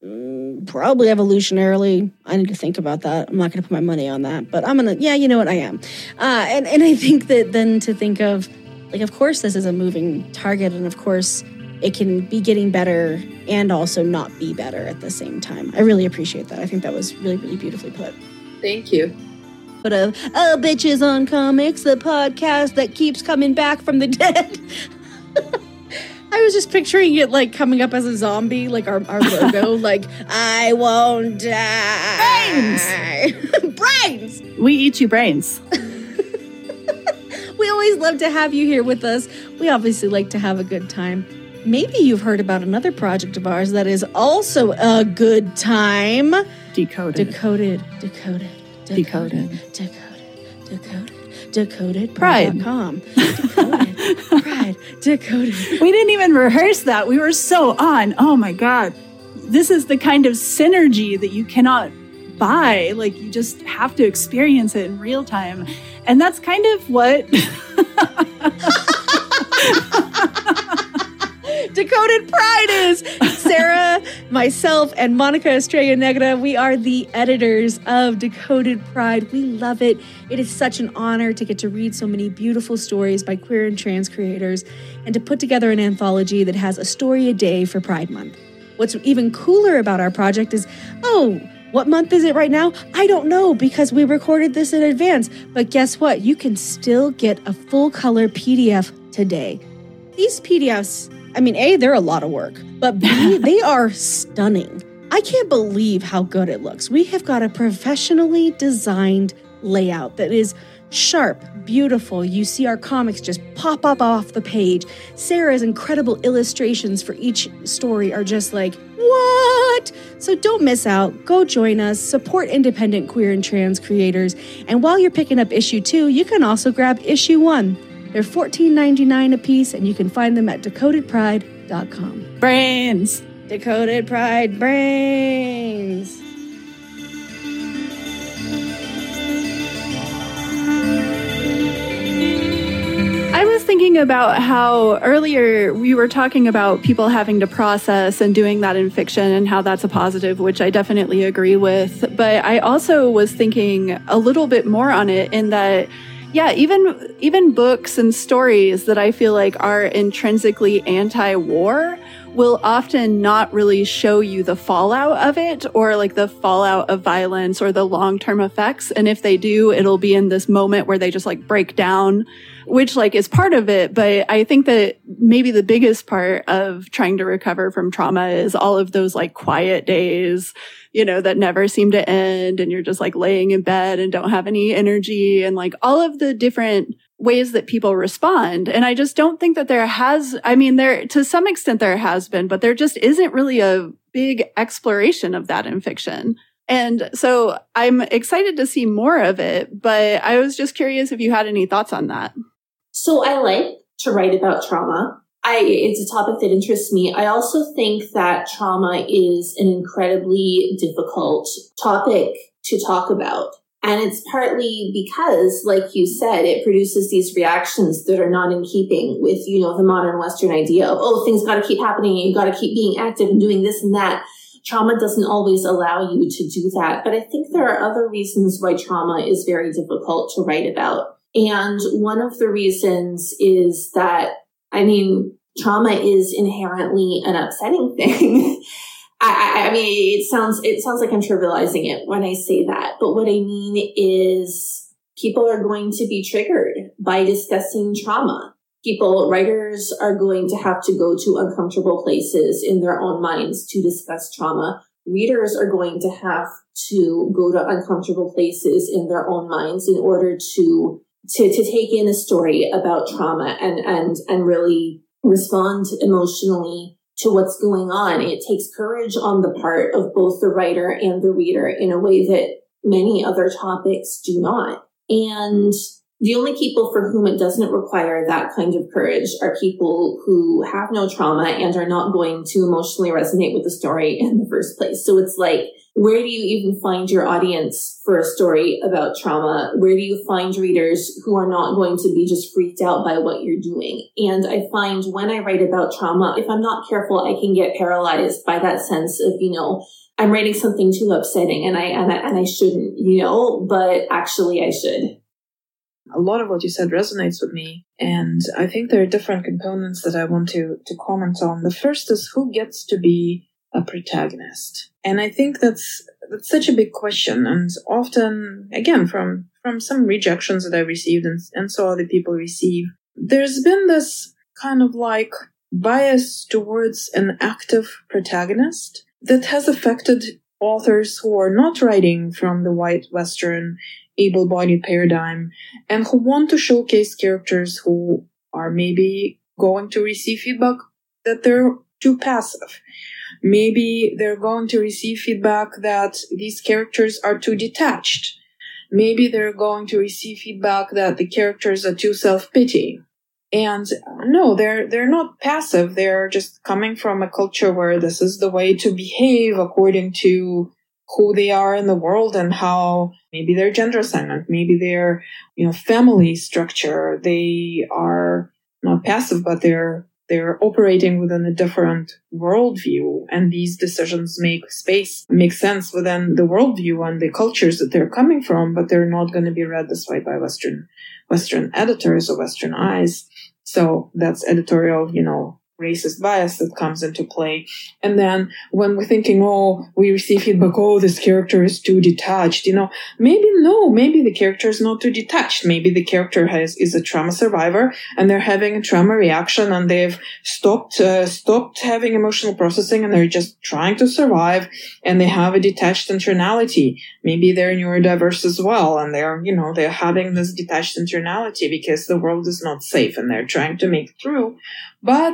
mm, probably evolutionarily. I need to think about that. I'm not going to put my money on that, but I'm going to, yeah, you know what, I am. Uh, and, and I think that then to think of, like, of course this is a moving target and of course it can be getting better and also not be better at the same time. I really appreciate that. I think that was really, really beautifully put. Thank you. But of Oh Bitches on Comics, the podcast that keeps coming back from the dead. I was just picturing it like coming up as a zombie, like our, our logo, like, I won't die. Brains! Brains! We eat you brains. We always love to have you here with us. We obviously like to have a good time. Maybe you've heard about another project of ours that is also a good time. Decoded. Decoded. Decoded. Decoded. Decoded. Decoded. Decoded. Pride. Decoded. Pride. Decoded. We didn't even rehearse that. We were so on. Oh my God. This is the kind of synergy that you cannot buy. Like you just have to experience it in real time. And that's kind of what Decoded Pride is. Sarah myself and Monica Estrella Negra, we are the editors of Decoded Pride. We love it. It is such an honor to get to read so many beautiful stories by queer and trans creators and to put together an anthology that has a story a day for Pride Month. What's even cooler about our project is, oh, what month is it right now? I don't know because we recorded this in advance. But guess what? You can still get a full color P D F today. These P D Fs, I mean, A, they're a lot of work, but B, they are stunning. I can't believe how good it looks. We have got a professionally designed layout that is sharp, beautiful. You see our comics just pop up off the page. Sarah's incredible illustrations for each story are just like, what? So don't miss out. Go join us. Support independent queer and trans creators. And while you're picking up issue two, you can also grab issue one. They're fourteen ninety-nine a piece, and you can find them at decoded pride dot com. Brains. Decoded Pride brains. I was thinking about how earlier we were talking about people having to process and doing that in fiction and how that's a positive, which I definitely agree with. But I also was thinking a little bit more on it in that, yeah, even even books and stories that I feel like are intrinsically anti-war will often not really show you the fallout of it or like the fallout of violence or the long-term effects. And if they do, it'll be in this moment where they just like break down, which like is part of it. But I think that maybe the biggest part of trying to recover from trauma is all of those like quiet days, you know, that never seem to end. And you're just like laying in bed and don't have any energy and like all of the different ways that people respond. And I just don't think that there has, I mean, there, to some extent there has been, but there just isn't really a big exploration of that in fiction. And so I'm excited to see more of it, but I was just curious if you had any thoughts on that. So I like to write about trauma. I, it's a topic that interests me. I also think that trauma is an incredibly difficult topic to talk about. And it's partly because, like you said, it produces these reactions that are not in keeping with, you know, the modern Western idea of, oh, things got to keep happening and you got to keep being active and doing this and that. Trauma doesn't always allow you to do that. But I think there are other reasons why trauma is very difficult to write about. And one of the reasons is that, I mean, trauma is inherently an upsetting thing. I, I mean, it sounds, it sounds like I'm trivializing it when I say that, but what I mean is people are going to be triggered by discussing trauma. People, writers are going to have to go to uncomfortable places in their own minds to discuss trauma. Readers are going to have to go to uncomfortable places in their own minds in order to, to, to take in a story about trauma and, and, and really respond emotionally to what's going on. It takes courage on the part of both the writer and the reader in a way that many other topics do not. And the only people for whom it doesn't require that kind of courage are people who have no trauma and are not going to emotionally resonate with the story in the first place. So it's like, where do you even find your audience for a story about trauma? Where do you find readers who are not going to be just freaked out by what you're doing? And I find when I write about trauma, if I'm not careful, I can get paralyzed by that sense of, you know, I'm writing something too upsetting and I, and I, and I shouldn't, you know, but actually I should. A lot of what you said resonates with me, and I think there are different components that I want to, to comment on. The first is who gets to be a protagonist. And I think that's that's such a big question, and often, again, from, from some rejections that I received and, and saw other people receive, there's been this kind of like bias towards an active protagonist that has affected authors who are not writing from the white Western able-bodied paradigm and who want to showcase characters who are maybe going to receive feedback that they're too passive. Maybe they're going to receive feedback that these characters are too detached. Maybe they're going to receive feedback that the characters are too self-pitying. And no, they're they're not passive. They're just coming from a culture where this is the way to behave according to who they are in the world and how maybe their gender assignment, maybe their, you know, family structure. They are not passive, but they're they're operating within a different worldview, and these decisions make space, make sense within the worldview and the cultures that they're coming from, but they're not going to be read this way by Western, Western editors or Western eyes. So that's editorial, you know, racist bias that comes into play. And then when we're thinking, oh, we receive feedback, oh, this character is too detached, you know, maybe no, maybe the character is not too detached. Maybe the character has is a trauma survivor and they're having a trauma reaction and they've stopped, uh, stopped having emotional processing and they're just trying to survive and they have a detached internality. Maybe they're neurodiverse as well and they're, you know, they're having this detached internality because the world is not safe and they're trying to make it through. But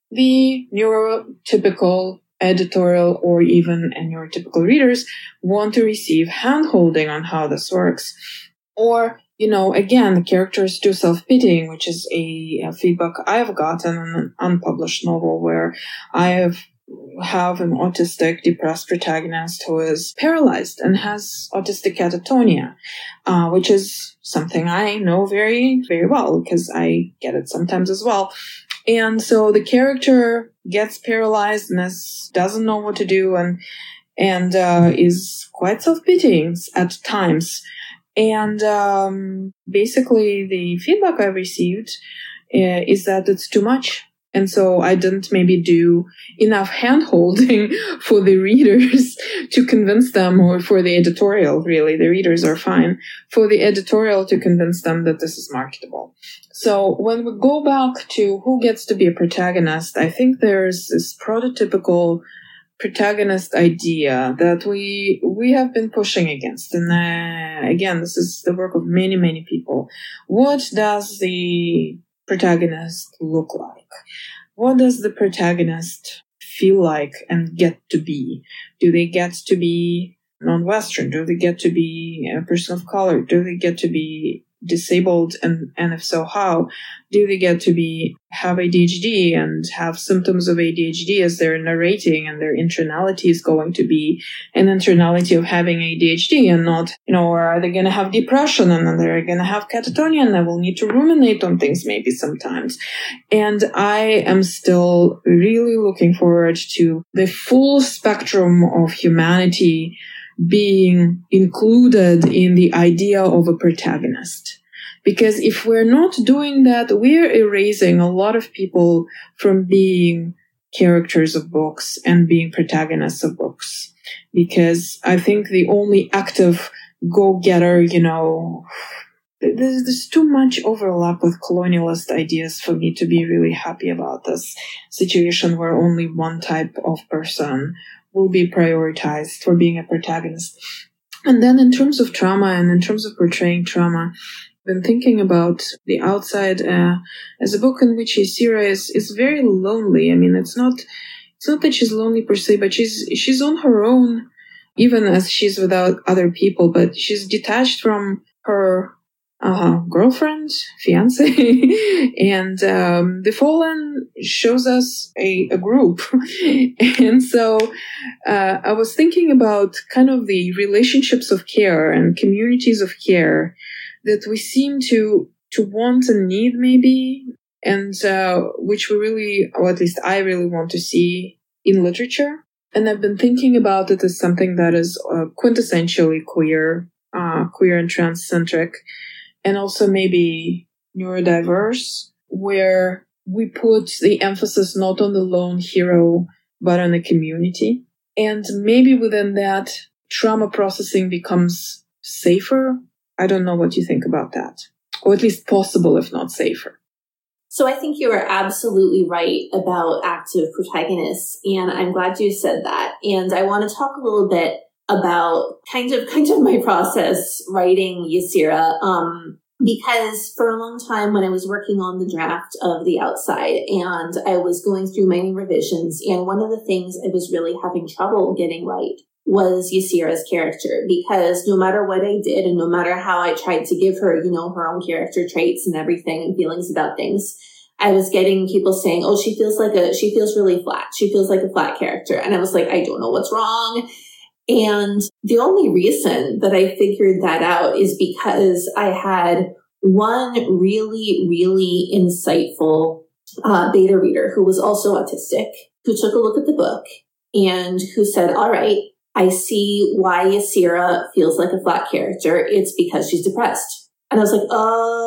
the neurotypical editorial or even neurotypical readers want to receive hand-holding on how this works. Or, you know, again, the character is too self-pitying, which is a, a feedback I have gotten in an unpublished novel where I have have an autistic, depressed protagonist who is paralyzed and has autistic catatonia, uh, which is something I know very, very well because I get it sometimes as well. And so the character gets paralyzed and is, doesn't know what to do and and uh, is quite self-pitying at times. And um, basically the feedback I received uh, is that it's too much. And so I didn't maybe do enough hand-holding for the readers to convince them, or for the editorial, really, the readers are fine, for the editorial to convince them that this is marketable. So when we go back to who gets to be a protagonist, I think there's this prototypical protagonist idea that we we have been pushing against. And uh, again, this is the work of many, many people. What does the protagonist look like? What does the protagonist feel like and get to be? Do they get to be non-Western? Do they get to be a person of color? Do they get to be disabled? And, and if so, how? Do they get to be have A D H D and have symptoms of A D H D as they're narrating, and their internality is going to be an internality of having A D H D and not, you know, or are they going to have depression and then they're going to have catatonia and they will need to ruminate on things maybe sometimes. And I am still really looking forward to the full spectrum of humanity being included in the idea of a protagonist. Because if we're not doing that, we're erasing a lot of people from being characters of books and being protagonists of books. Because I think the only active go-getter, you know, there's, there's too much overlap with colonialist ideas for me to be really happy about this situation where only one type of person will be prioritized for being a protagonist. And then in terms of trauma and in terms of portraying trauma, I've been thinking about The Outside uh, as a book in which Ysera is, is very lonely. I mean, it's not it's not that she's lonely per se, but she's she's on her own, even as she's without other people, but she's detached from her uh, girlfriend, fiance, and um, The Fallen shows us a, a group. And so uh, I was thinking about kind of the relationships of care and communities of care that we seem to to want and need maybe, and uh, which we really, or at least I really want to see in literature. And I've been thinking about it as something that is uh, quintessentially queer, uh, queer and trans-centric, and also maybe neurodiverse, where we put the emphasis not on the lone hero, but on the community. And maybe within that, trauma processing becomes safer. I don't know what you think about that, or at least possible, if not safer. So I think you are absolutely right about active protagonists, and I'm glad you said that. And I want to talk a little bit about kind of kind of my process writing Ysera, um, because for a long time when I was working on the draft of The Outside and I was going through many revisions, and one of the things I was really having trouble getting right was Ysera's character, because no matter what I did and no matter how I tried to give her, you know, her own character traits and everything and feelings about things, I was getting people saying, oh, she feels like a, she feels really flat. She feels like a flat character. And I was like, I don't know what's wrong. And the only reason that I figured that out is because I had one really, really insightful uh, beta reader who was also autistic, who took a look at the book and who said, all right, I see why Ysera feels like a flat character. It's because she's depressed. And I was like,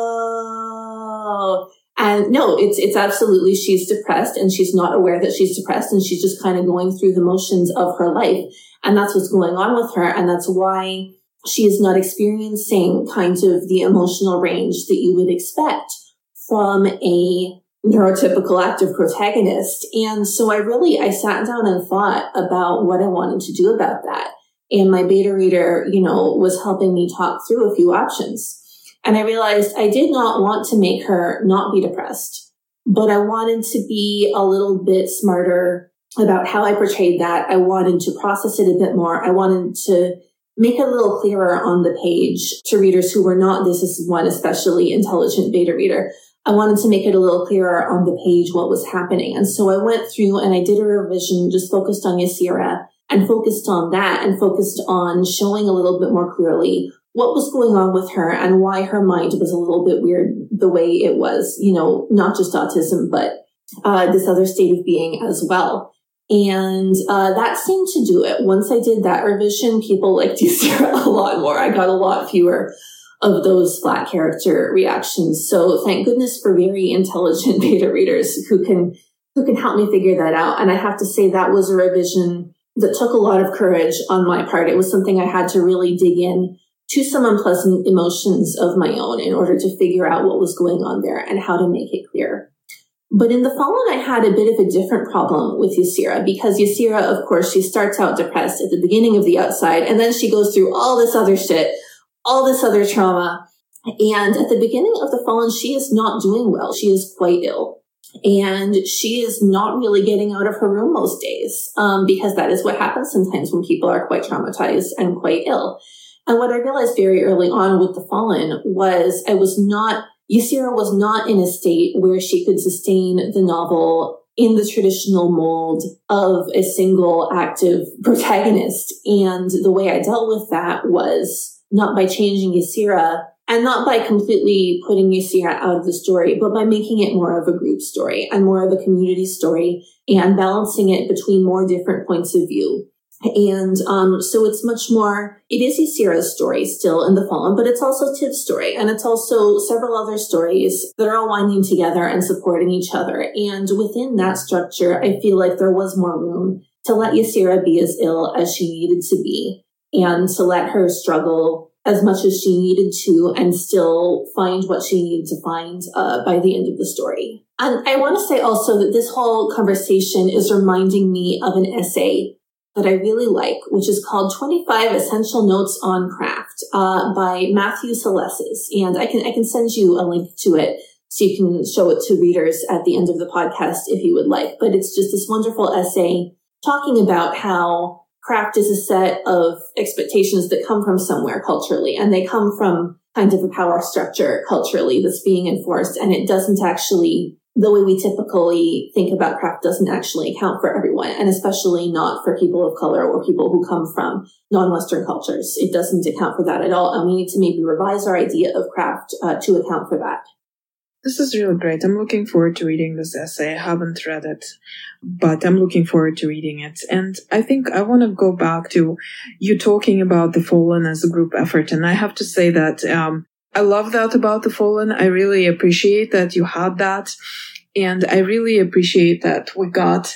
oh, and no, it's, it's absolutely, she's depressed and she's not aware that she's depressed and she's just kind of going through the motions of her life. And that's what's going on with her. And that's why she is not experiencing kind of the emotional range that you would expect from a neurotypical active protagonist. And so I really, I sat down and thought about what I wanted to do about that. And my beta reader, you know, was helping me talk through a few options. And I realized I did not want to make her not be depressed, but I wanted to be a little bit smarter about how I portrayed that. I wanted to process it a bit more. I wanted to make it a little clearer on the page to readers who were not, this is one especially intelligent beta reader. I wanted to make it a little clearer on the page what was happening. And so I went through and I did a revision just focused on Ysera and focused on that and focused on showing a little bit more clearly what was going on with her and why her mind was a little bit weird the way it was, you know, not just autism, but uh, this other state of being as well. And uh, that seemed to do it. Once I did that revision, people liked Ysera a lot more. I got a lot fewer of those flat character reactions. So thank goodness for very intelligent beta readers who can who can help me figure that out. And I have to say that was a revision that took a lot of courage on my part. It was something I had to really dig in to some unpleasant emotions of my own in order to figure out what was going on there and how to make it clear. But in The Fallen, I had a bit of a different problem with Ysera because Ysera, of course, she starts out depressed at the beginning of The Outside, and then she goes through all this other shit, all this other trauma. And at the beginning of The Fallen, she is not doing well. She is quite ill. And she is not really getting out of her room most days um, because that is what happens sometimes when people are quite traumatized and quite ill. And what I realized very early on with The Fallen was I was not, Ysera was not in a state where she could sustain the novel in the traditional mold of a single active protagonist. And the way I dealt with that was not by changing Ysera and not by completely putting Ysera out of the story, but by making it more of a group story and more of a community story and balancing it between more different points of view. And um, so it's much more, it is Ysera's story still in The Fallen, but it's also Tiv's story. And it's also several other stories that are all winding together and supporting each other. And within that structure, I feel like there was more room to let Ysera be as ill as she needed to be and to let her struggle as much as she needed to and still find what she needed to find uh, by the end of the story. And I want to say also that this whole conversation is reminding me of an essay that I really like, which is called twenty-five Essential Notes on Craft uh, by Matthew Salesses. And I can I can send you a link to it so you can show it to readers at the end of the podcast if you would like. But it's just this wonderful essay talking about how craft is a set of expectations that come from somewhere culturally, and they come from kind of a power structure culturally that's being enforced, and it doesn't actually, the way we typically think about craft doesn't actually account for everyone, and especially not for people of color or people who come from non-Western cultures. It doesn't account for that at all, and we need to maybe revise our idea of craft uh, to account for that. This is really great. I'm looking forward to reading this essay. I haven't read it, but I'm looking forward to reading it. And I think I want to go back to you talking about The Fallen as a group effort. And I have to say that um, I love that about The Fallen. I really appreciate that you had that. And I really appreciate that we got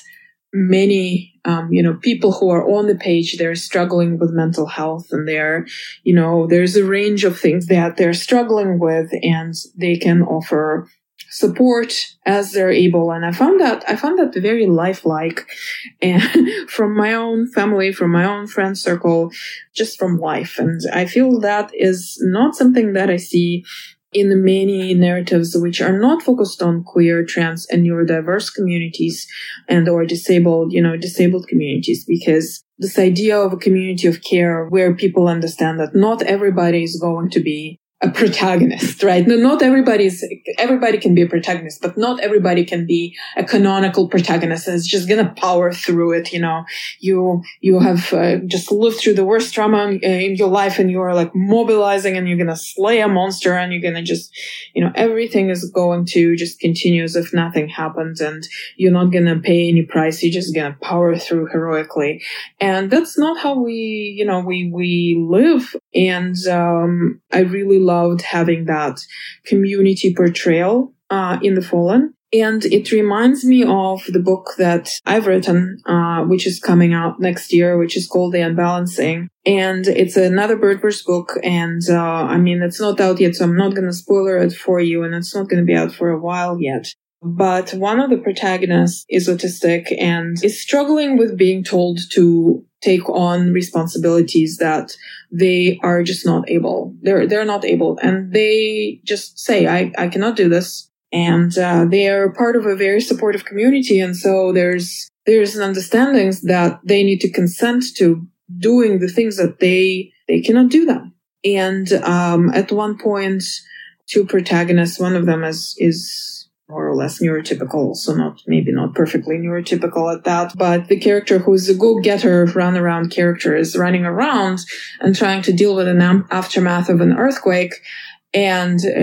many, um, you know, people who are on the page, they're struggling with mental health, and they're, you know, there's a range of things that they're struggling with, and they can offer support as they're able. And I found that, I found that very lifelike, and from my own family, from my own friend circle, just from life. And I feel that is not something that I see in many narratives which are not focused on queer, trans, and neurodiverse communities and or disabled, you know, disabled communities, because this idea of a community of care where people understand that not everybody is going to be a protagonist, right? No, not everybody's, everybody can be a protagonist, but not everybody can be a canonical protagonist and is just going to power through it. You know, you, you have uh, just lived through the worst trauma in, in your life and you are like mobilizing and you're going to slay a monster and you're going to just, you know, everything is going to just continue as if nothing happened and you're not going to pay any price. You're just going to power through heroically. And that's not how we, you know, we, we live. And, um, I really loved having that community portrayal, uh, in The Fallen. And it reminds me of the book that I've written, uh, which is coming out next year, which is called The Unbalancing. And it's another Birdverse book. And, uh, I mean, it's not out yet, so I'm not going to spoiler it for you. And it's not going to be out for a while yet. But one of the protagonists is autistic and is struggling with being told to take on responsibilities that they are just not able. They're, they're not able. And they just say, I, I cannot do this. And, uh, they are part of a very supportive community. And so there's, there's an understanding that they need to consent to doing the things that they, they cannot do them. And, um, at one point, two protagonists, one of them is, is, more or less neurotypical, so not, maybe not perfectly neurotypical at that, but the character who's a go-getter, run-around character is running around and trying to deal with an am- aftermath of an earthquake, and uh,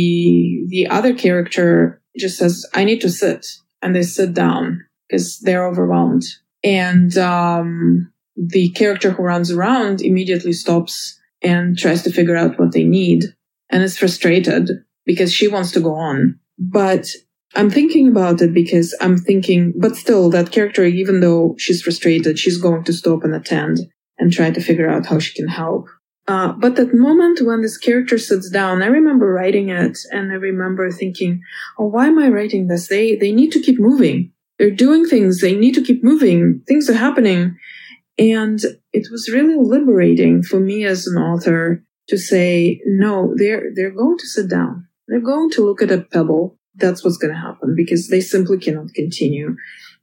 the the other character just says, I need to sit, and they sit down because they're overwhelmed. And um, the character who runs around immediately stops and tries to figure out what they need, and is frustrated because she wants to go on. But I'm thinking about it because I'm thinking, but still, that character, even though she's frustrated, she's going to stop and attend and try to figure out how she can help. Uh, but that moment when this character sits down, I remember writing it and I remember thinking, oh, why am I writing this? They, they need to keep moving. They're doing things. They need to keep moving. Things are happening. And it was really liberating for me as an author to say, no, they're, they're going to sit down. They're going to look at a pebble. That's what's going to happen because they simply cannot continue.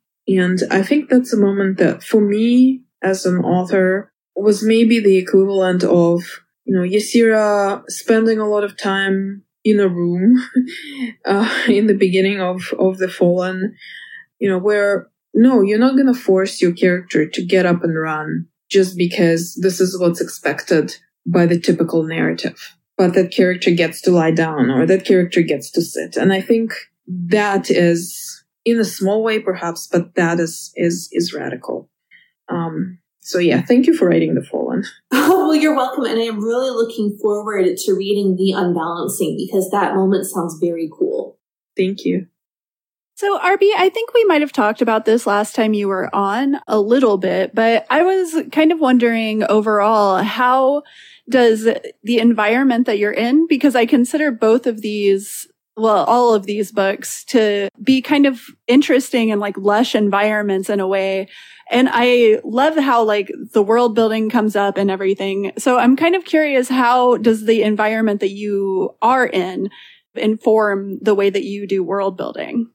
And I think that's a moment that for me as an author was maybe the equivalent of, you know, Ysera spending a lot of time in a room uh, in the beginning of, of The Fallen, you know, where, no, you're not going to force your character to get up and run just because this is what's expected by the typical narrative. But that character gets to lie down or that character gets to sit. And I think that is, in a small way perhaps, but that is is is radical. Um, so yeah, thank you for writing The Fallen. Oh, well, you're welcome. And I'm really looking forward to reading The Unbalancing because that moment sounds very cool. Thank you. So, Arby, I think we might have talked about this last time you were on a little bit, but I was kind of wondering overall, how does the environment that you're in, because I consider both of these, well, all of these books to be kind of interesting and like lush environments in a way. And I love how like the world building comes up and everything. So I'm kind of curious, how does the environment that you are in inform the way that you do world building?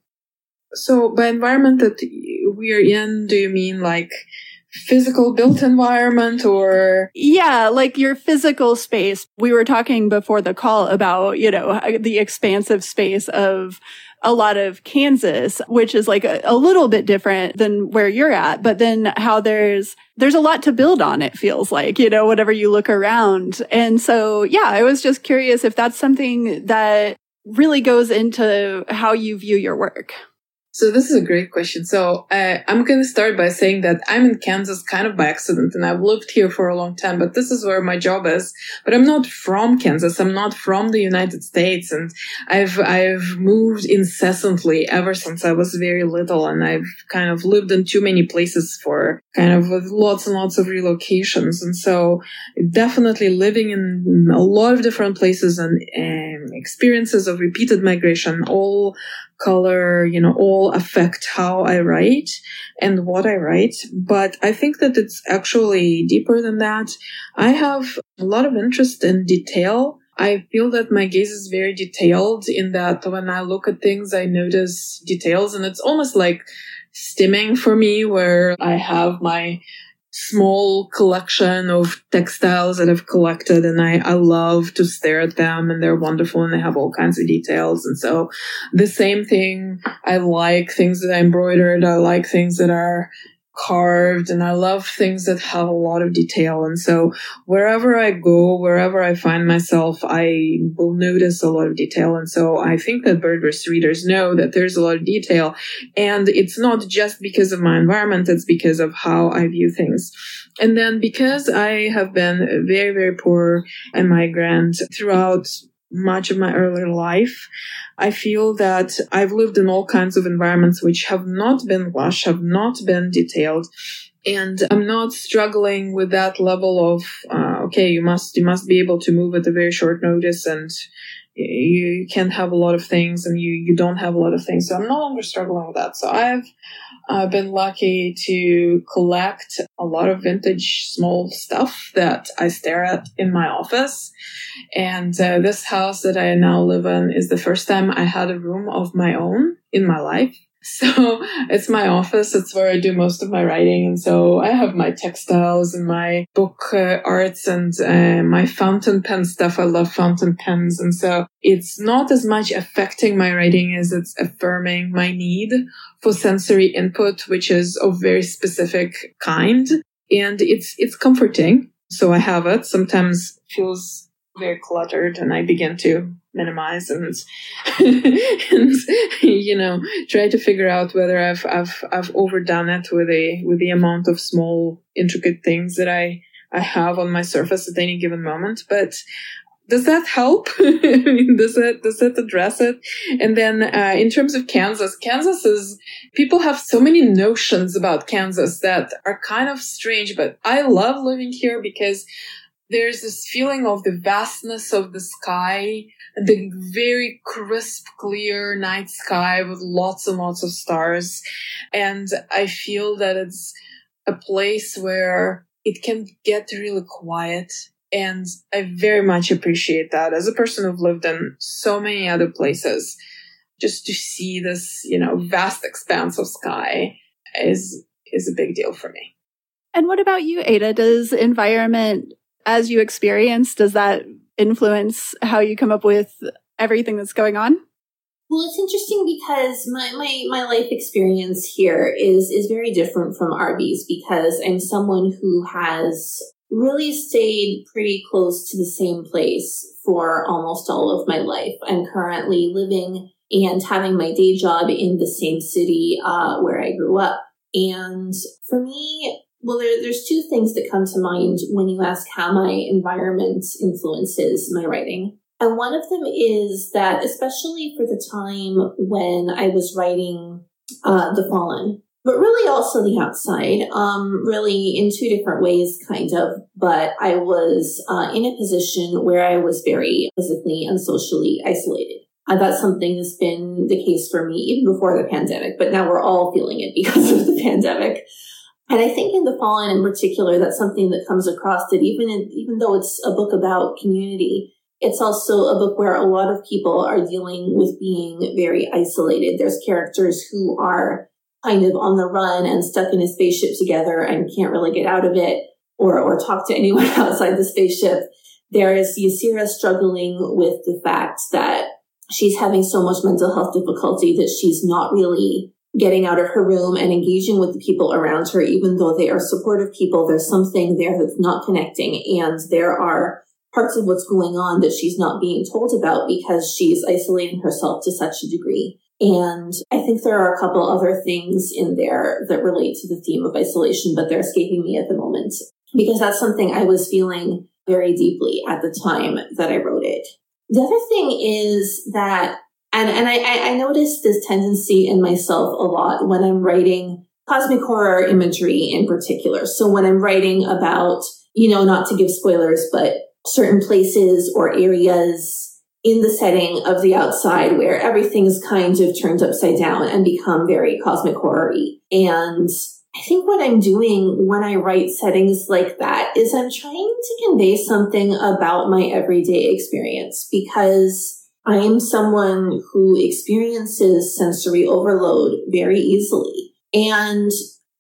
So by environment that we're in, do you mean like physical built environment or? Yeah, like your physical space. We were talking before the call about, you know, the expansive space of a lot of Kansas, which is like a, a little bit different than where you're at, but then how there's, there's a lot to build on, it feels like, you know, whatever you look around. And so, yeah, I was just curious if that's something that really goes into how you view your work. So this is a great question. So uh, I'm going to start by saying that I'm in Kansas kind of by accident, and I've lived here for a long time, but this is where my job is. But I'm not from Kansas. I'm not from the United States, and I've I've moved incessantly ever since I was very little, and I've kind of lived in too many places for kind of with lots and lots of relocations. And so definitely living in a lot of different places and um, experiences of repeated migration, all color, you know, all affect how I write and what I write. But I think that it's actually deeper than that. I have a lot of interest in detail. I feel that my gaze is very detailed in that when I look at things, I notice details, and it's almost like stimming for me, where I have my small collection of textiles that I've collected, and I, I love to stare at them, and they're wonderful, and they have all kinds of details. And so the same thing, I like things that I embroidered. I like things that are carved, and I love things that have a lot of detail. And so wherever I go, wherever I find myself, I will notice a lot of detail. And so I think that Birdverse readers know that there's a lot of detail, and it's not just because of my environment, it's because of how I view things. And then because I have been very, very poor and migrant throughout much of my earlier life, I feel that I've lived in all kinds of environments which have not been lush, have not been detailed. And I'm not struggling with that level of, uh, okay, you must, you must be able to move at a very short notice, and you can't have a lot of things, and you, you don't have a lot of things. So I'm no longer struggling with that. So I've uh, been lucky to collect a lot of vintage small stuff that I stare at in my office. And uh, this house that I now live in is the first time I had a room of my own in my life. So it's my office. It's where I do most of my writing. And so I have my textiles and my book uh, arts and uh, my fountain pen stuff. I love fountain pens. And so it's not as much affecting my writing as it's affirming my need for sensory input, which is of very specific kind. And it's, it's comforting. So I have it. Sometimes it feels very cluttered, and I begin to minimize and, and you know, try to figure out whether I've I've I've overdone it with a with the amount of small intricate things that I I have on my surface at any given moment. But does that help? I mean, does it does it address it? And then uh, in terms of Kansas, Kansas is, people have so many notions about Kansas that are kind of strange, but I love living here because there's this feeling of the vastness of the sky, the very crisp, clear night sky with lots and lots of stars. And I feel that it's a place where it can get really quiet. And I very much appreciate that. As a person who've lived in so many other places, just to see this, you know, vast expanse of sky is, is a big deal for me. And what about you, Ada? Does environment, as you experience, does that influence how you come up with everything that's going on? Well, it's interesting because my, my, my life experience here is, is very different from Arby's, because I'm someone who has really stayed pretty close to the same place for almost all of my life. I'm currently living and having my day job in the same city uh, where I grew up. And for me, well, there, there's two things that come to mind when you ask how my environment influences my writing. And one of them is that, especially for the time when I was writing uh, The Fallen, but really also The Outside, um, really in two different ways, kind of. But I was uh, in a position where I was very physically and socially isolated. Uh, that's something that's been the case for me even before the pandemic, but now we're all feeling it because of the pandemic. And I think in The Fallen in particular, that's something that comes across, that even in, even though it's a book about community, it's also a book where a lot of people are dealing with being very isolated. There's characters who are kind of on the run and stuck in a spaceship together and can't really get out of it or, or talk to anyone outside the spaceship. There is Ysera struggling with the fact that she's having so much mental health difficulty that she's not really getting out of her room and engaging with the people around her. Even though they are supportive people, there's something there that's not connecting. And there are parts of what's going on that she's not being told about because she's isolating herself to such a degree. And I think there are a couple other things in there that relate to the theme of isolation, but they're escaping me at the moment because that's something I was feeling very deeply at the time that I wrote it. The other thing is that And and I, I noticed this tendency in myself a lot when I'm writing cosmic horror imagery in particular. So when I'm writing about, you know, not to give spoilers, but certain places or areas in the setting of The Outside where everything's kind of turned upside down and become very cosmic horror-y. And I think what I'm doing when I write settings like that is I'm trying to convey something about my everyday experience, because I am someone who experiences sensory overload very easily. And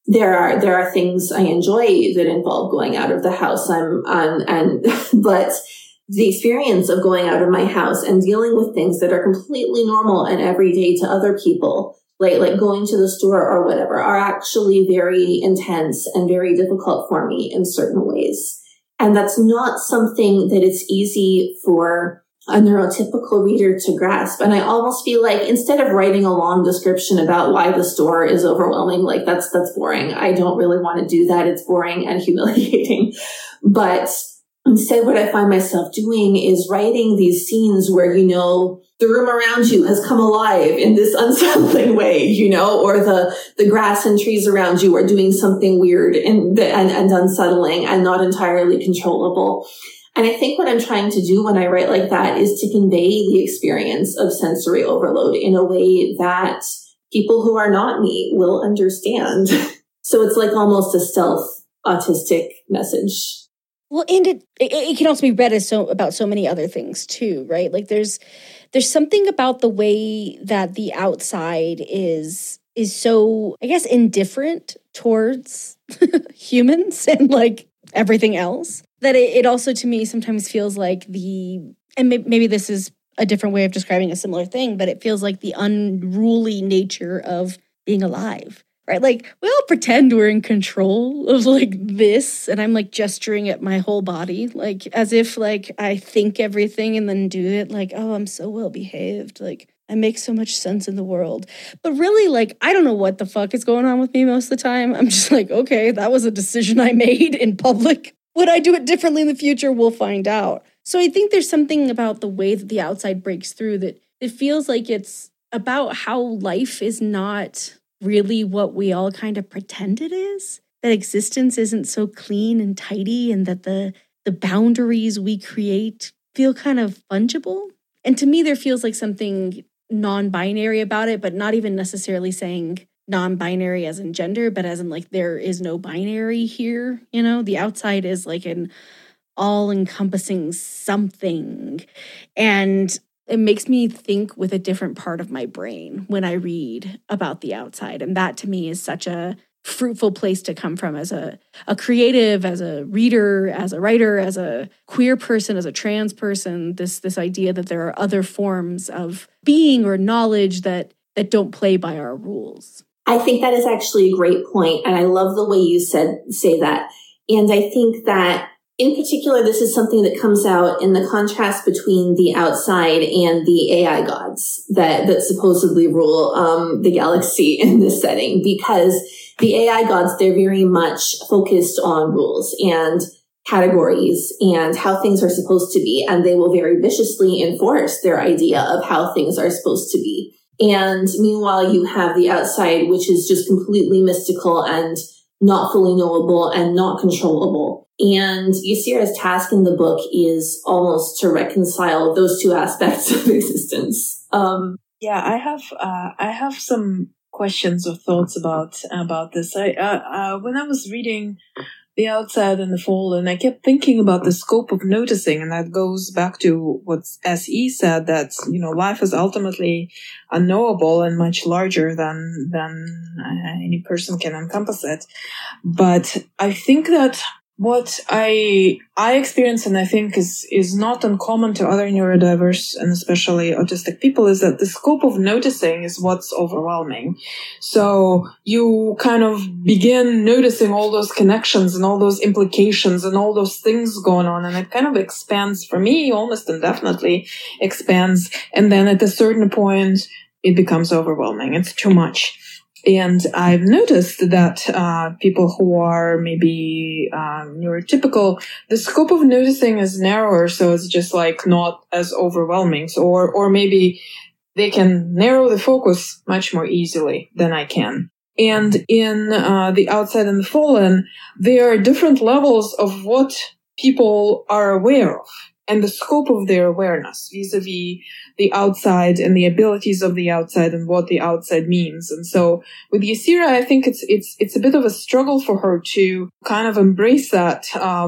there are there are things I enjoy that involve going out of the house. I'm on and but the experience of going out of my house and dealing with things that are completely normal and everyday to other people, like like going to the store or whatever, are actually very intense and very difficult for me in certain ways. And that's not something that it's easy for a neurotypical reader to grasp. And I almost feel like instead of writing a long description about why the store is overwhelming, like that's, that's boring. I don't really want to do that. It's boring and humiliating. But instead, what I find myself doing is writing these scenes where, you know, the room around you has come alive in this unsettling way, you know, or the, the grass and trees around you are doing something weird and, and, and unsettling and not entirely controllable. And I think what I'm trying to do when I write like that is to convey the experience of sensory overload in a way that people who are not me will understand. So it's like almost a stealth autistic message. Well, and it, it it can also be read as so about so many other things too, right? Like there's there's something about the way that the outside is is so, I guess, indifferent towards humans and like everything else, that it, it also to me sometimes feels like the, and maybe, maybe this is a different way of describing a similar thing, but it feels like the unruly nature of being alive, right? Like we all pretend we're in control of like this, and I'm like gesturing at my whole body, like as if like I think everything and then do it, like, oh, I'm so well behaved, like I make so much sense in the world. But really, like, I don't know what the fuck is going on with me most of the time. I'm just like, okay, that was a decision I made in public. Would I do it differently in the future? We'll find out. So I think there's something about the way that the outside breaks through that it feels like it's about how life is not really what we all kind of pretend it is. That existence isn't so clean and tidy, and that the the boundaries we create feel kind of fungible. And to me, there feels like something non-binary about it, but not even necessarily saying non-binary as in gender, but as in like there is no binary here, you know? The outside is like an all-encompassing something. And it makes me think with a different part of my brain when I read about the outside. And that to me is such a fruitful place to come from as a, a creative, as a reader, as a writer, as a queer person, as a trans person, this this idea that there are other forms of being or knowledge that that don't play by our rules. I think that is actually a great point, and I love the way you said say that. And I think that in particular, this is something that comes out in the contrast between the outside and the A I gods that, that supposedly rule um, the galaxy in this setting, because the A I gods, they're very much focused on rules and categories and how things are supposed to be, and they will very viciously enforce their idea of how things are supposed to be. And meanwhile, you have the outside, which is just completely mystical and not fully knowable and not controllable. And Ysera's task in the book is almost to reconcile those two aspects of existence. Um, yeah, I have uh, I have some questions or thoughts about about this. I uh, uh, when I was reading The Outside and the Fallen, I kept thinking about the scope of noticing, and that goes back to what S E said, that, you know, life is ultimately unknowable and much larger than than uh, any person can encompass it. But I think that what I I experience, and I think is is not uncommon to other neurodiverse and especially autistic people, is that the scope of noticing is what's overwhelming. So you kind of begin noticing all those connections and all those implications and all those things going on, and it kind of expands, for me, almost indefinitely expands. And then at a certain point, it becomes overwhelming. It's too much. And I've noticed that uh, people who are maybe um, neurotypical, the scope of noticing is narrower, so it's just like not as overwhelming. So, or or maybe they can narrow the focus much more easily than I can. And in uh, The Outside and the Fallen, there are different levels of what people are aware of and the scope of their awareness vis-a-vis the outside and the abilities of the outside and what the outside means. And so with Ysera, I think it's it's it's a bit of a struggle for her to kind of embrace that um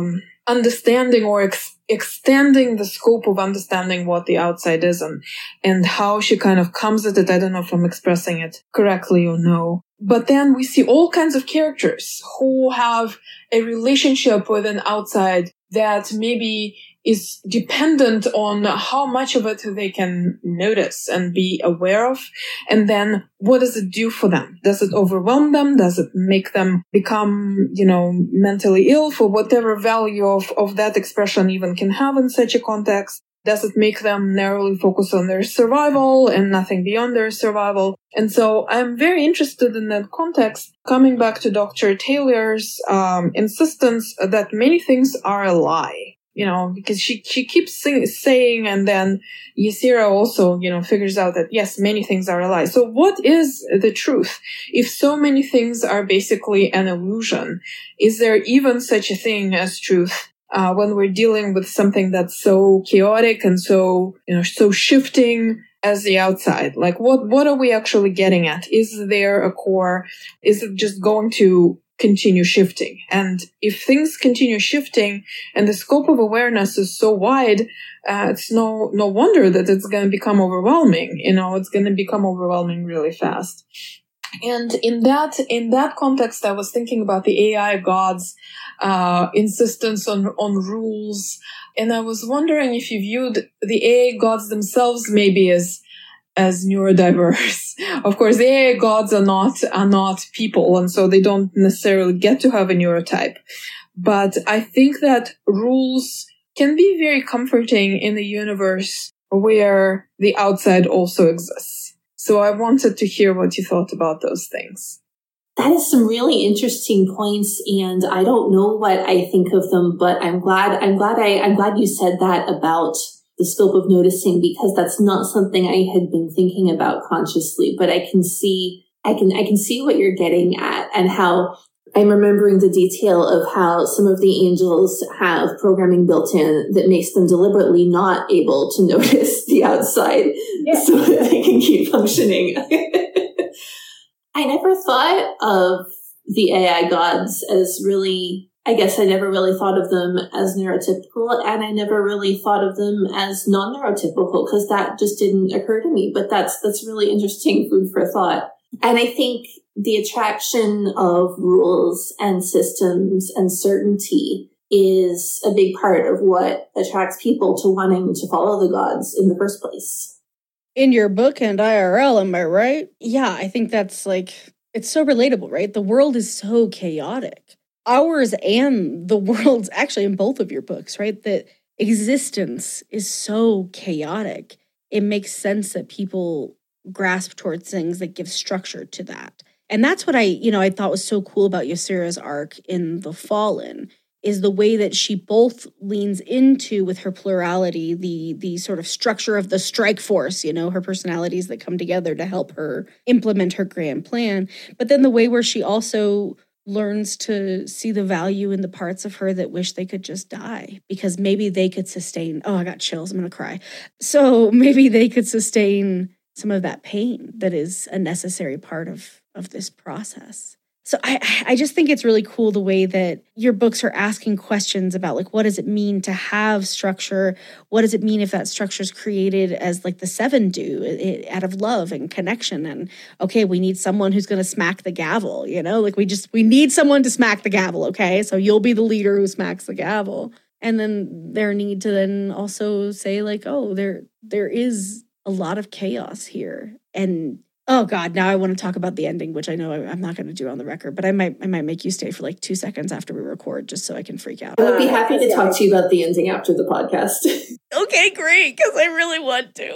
understanding or ex- extending the scope of understanding what the outside is and, and how she kind of comes at it. I don't know if I'm expressing it correctly or no. But then we see all kinds of characters who have a relationship with an outside that maybe is dependent on how much of it they can notice and be aware of. And then what does it do for them? Does it overwhelm them? Does it make them become, you know, mentally ill for whatever value of, of that expression even can have in such a context? Does it make them narrowly focus on their survival and nothing beyond their survival? And so I'm very interested in that context, coming back to Doctor Taylor's um, insistence that many things are a lie. You know, because she, she keeps sing, saying, and then Ysera also, you know, figures out that, yes, many things are a lie. So what is the truth? If so many things are basically an illusion, is there even such a thing as truth uh, when we're dealing with something that's so chaotic and so, you know, so shifting as the outside? Like, what, what are we actually getting at? Is there a core? Is it just going to continue shifting? And if things continue shifting and the scope of awareness is so wide, uh, it's no no wonder that it's going to become overwhelming. You know, it's going to become overwhelming really fast. And in that in that context, I was thinking about the A I gods' uh, insistence on on rules, and I was wondering if you viewed the A I gods themselves maybe as as neurodiverse. Of course, the A I gods are not, are not people, and so they don't necessarily get to have a neurotype. But I think that rules can be very comforting in a universe where the outside also exists. So I wanted to hear what you thought about those things. That is some really interesting points, and I don't know what I think of them, but I'm glad, I'm glad I, I'm glad you said that about the scope of noticing, because that's not something I had been thinking about consciously, but I can see, I can, I can see what you're getting at, and how I'm remembering the detail of how some of the angels have programming built in that makes them deliberately not able to notice the outside, yeah, so that they can keep functioning. I never thought of the A I gods as really, I guess I never really thought of them as neurotypical, and I never really thought of them as non-neurotypical, because that just didn't occur to me. But that's that's really interesting food for thought. And I think the attraction of rules and systems and certainty is a big part of what attracts people to wanting to follow the gods in the first place. In your book and I R L, am I right? Yeah, I think that's like, it's so relatable, right? The world is so chaotic. Ours and the world's, actually in both of your books, right? That existence is so chaotic. It makes sense that people grasp towards things that give structure to that. And that's what I, you know, I thought was so cool about Ysera's arc in The Fallen, is the way that she both leans into, with her plurality, the the sort of structure of the strike force, you know, her personalities that come together to help her implement her grand plan. But then the way where she also learns to see the value in the parts of her that wish they could just die, because maybe they could sustain, oh, I got chills, I'm going to cry. So maybe they could sustain some of that pain that is a necessary part of, of this process. So I, I just think it's really cool the way that your books are asking questions about, like, what does it mean to have structure? What does it mean if that structure is created as like the Seven do, it, out of love and connection? And okay, we need someone who's going to smack the gavel, you know, like we just, we need someone to smack the gavel. Okay. So you'll be the leader who smacks the gavel. And then their need to then also say like, oh, there, there is a lot of chaos here. And oh God, now I want to talk about the ending, which I know I'm not going to do on the record, but I might I might make you stay for like two seconds after we record just so I can freak out. I would be happy to talk to you about the ending after the podcast. Okay, great, because I really want to.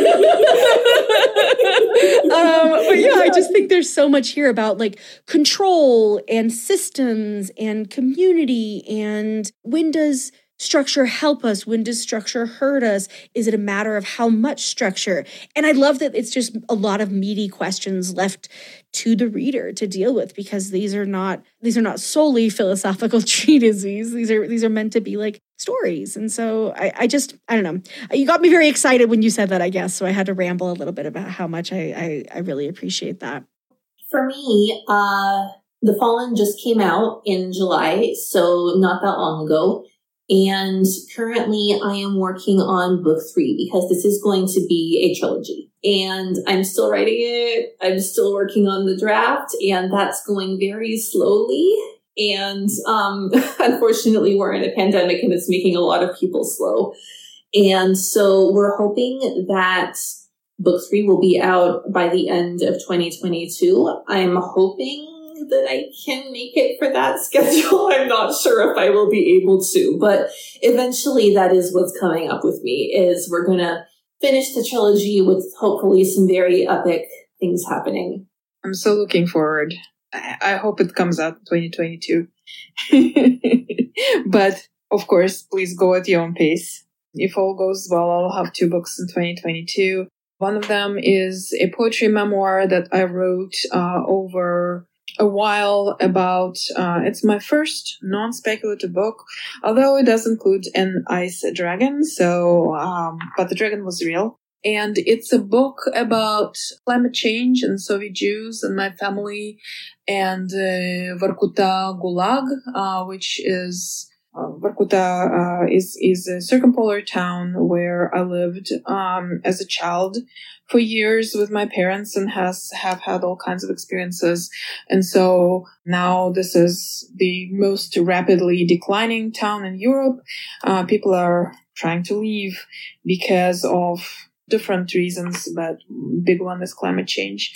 um, but yeah, I just think there's so much here about like control and systems and community, and when does structure help us? When does structure hurt us? Is it a matter of how much structure? And I love that it's just a lot of meaty questions left to the reader to deal with, because these are not these are not solely philosophical treatises. These are these are meant to be like stories. And so I, I just, I don't know. You got me very excited when you said that, I guess. So I had to ramble a little bit about how much I I, I really appreciate that. For me, uh, The Fallen just came out in July, so not that long ago. And currently I am working on book three because this is going to be a trilogy. And I'm still writing it. I'm still working on the draft, and that's going very slowly. And um, unfortunately, we're in a pandemic and it's making a lot of people slow. And so we're hoping that book three will be out by the end of twenty twenty-two. I'm hoping that I can make it for that schedule. I'm not sure if I will be able to, but eventually that is what's coming up with me, is we're going to finish the trilogy with hopefully some very epic things happening. I'm so looking forward. I, I hope it comes out in twenty twenty-two. But of course, please go at your own pace. If all goes well, I'll have two books in twenty twenty-two. One of them is a poetry memoir that I wrote uh, over a while about, uh, it's my first non-speculative book, although it does include an ice dragon, so, um, but the dragon was real. And it's a book about climate change and Soviet Jews and my family and uh, Vorkuta Gulag, uh, which is Uh, Vorkuta uh, is is a circumpolar town where I lived um, as a child for years with my parents and has have had all kinds of experiences. And so now this is the most rapidly declining town in Europe. Uh, people are trying to leave because of different reasons, but big one is climate change.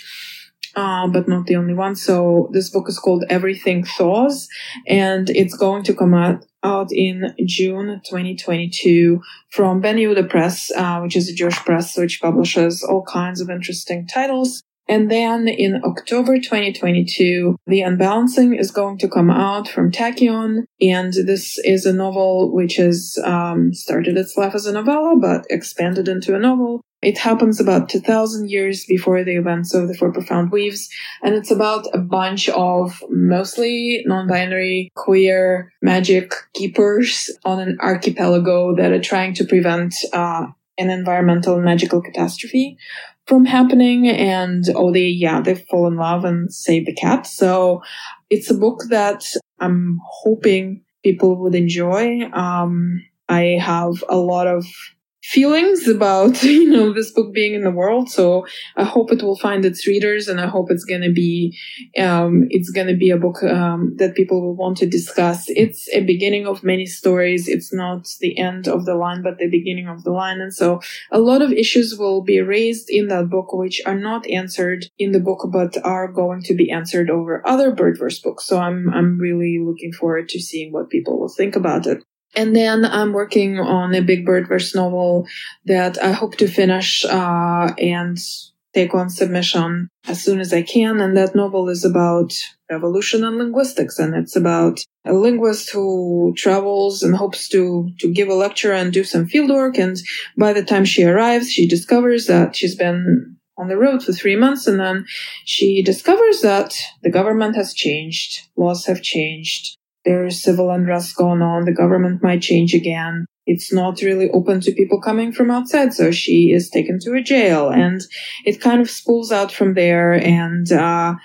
Uh, but not the only one. So this book is called Everything Thaws, and it's going to come out, out in June twenty twenty-two from Ben Yehuda Press, uh, which is a Jewish press which publishes all kinds of interesting titles. And then in October twenty twenty-two, The Unbalancing is going to come out from Tachyon. And this is a novel which has um, started its life as a novella, but expanded into a novel. It happens about two thousand years before the events of the Four Profound Weaves. And it's about a bunch of mostly non-binary queer magic keepers on an archipelago that are trying to prevent uh, an environmental and magical catastrophe from happening. And oh, they, yeah, they fall in love and save the cat. So it's a book that I'm hoping people would enjoy. Um, I have a lot of feelings about, you know, this book being in the world. So I hope it will find its readers, and I hope it's going to be, um, it's going to be a book, um, that people will want to discuss. It's a beginning of many stories. It's not the end of the line, but the beginning of the line. And so a lot of issues will be raised in that book, which are not answered in the book, but are going to be answered over other Birdverse books. So I'm, I'm really looking forward to seeing what people will think about it. And then I'm working on a big Birdverse novel that I hope to finish uh, and take on submission as soon as I can. And that novel is about evolution and linguistics. And it's about a linguist who travels and hopes to, to give a lecture and do some fieldwork. And by the time she arrives, she discovers that she's been on the road for three months. And then she discovers that the government has changed. Laws have changed. There's civil unrest going on. The government might change again. It's not really open to people coming from outside. So she is taken to a jail, and it kind of spools out from there. And, uh,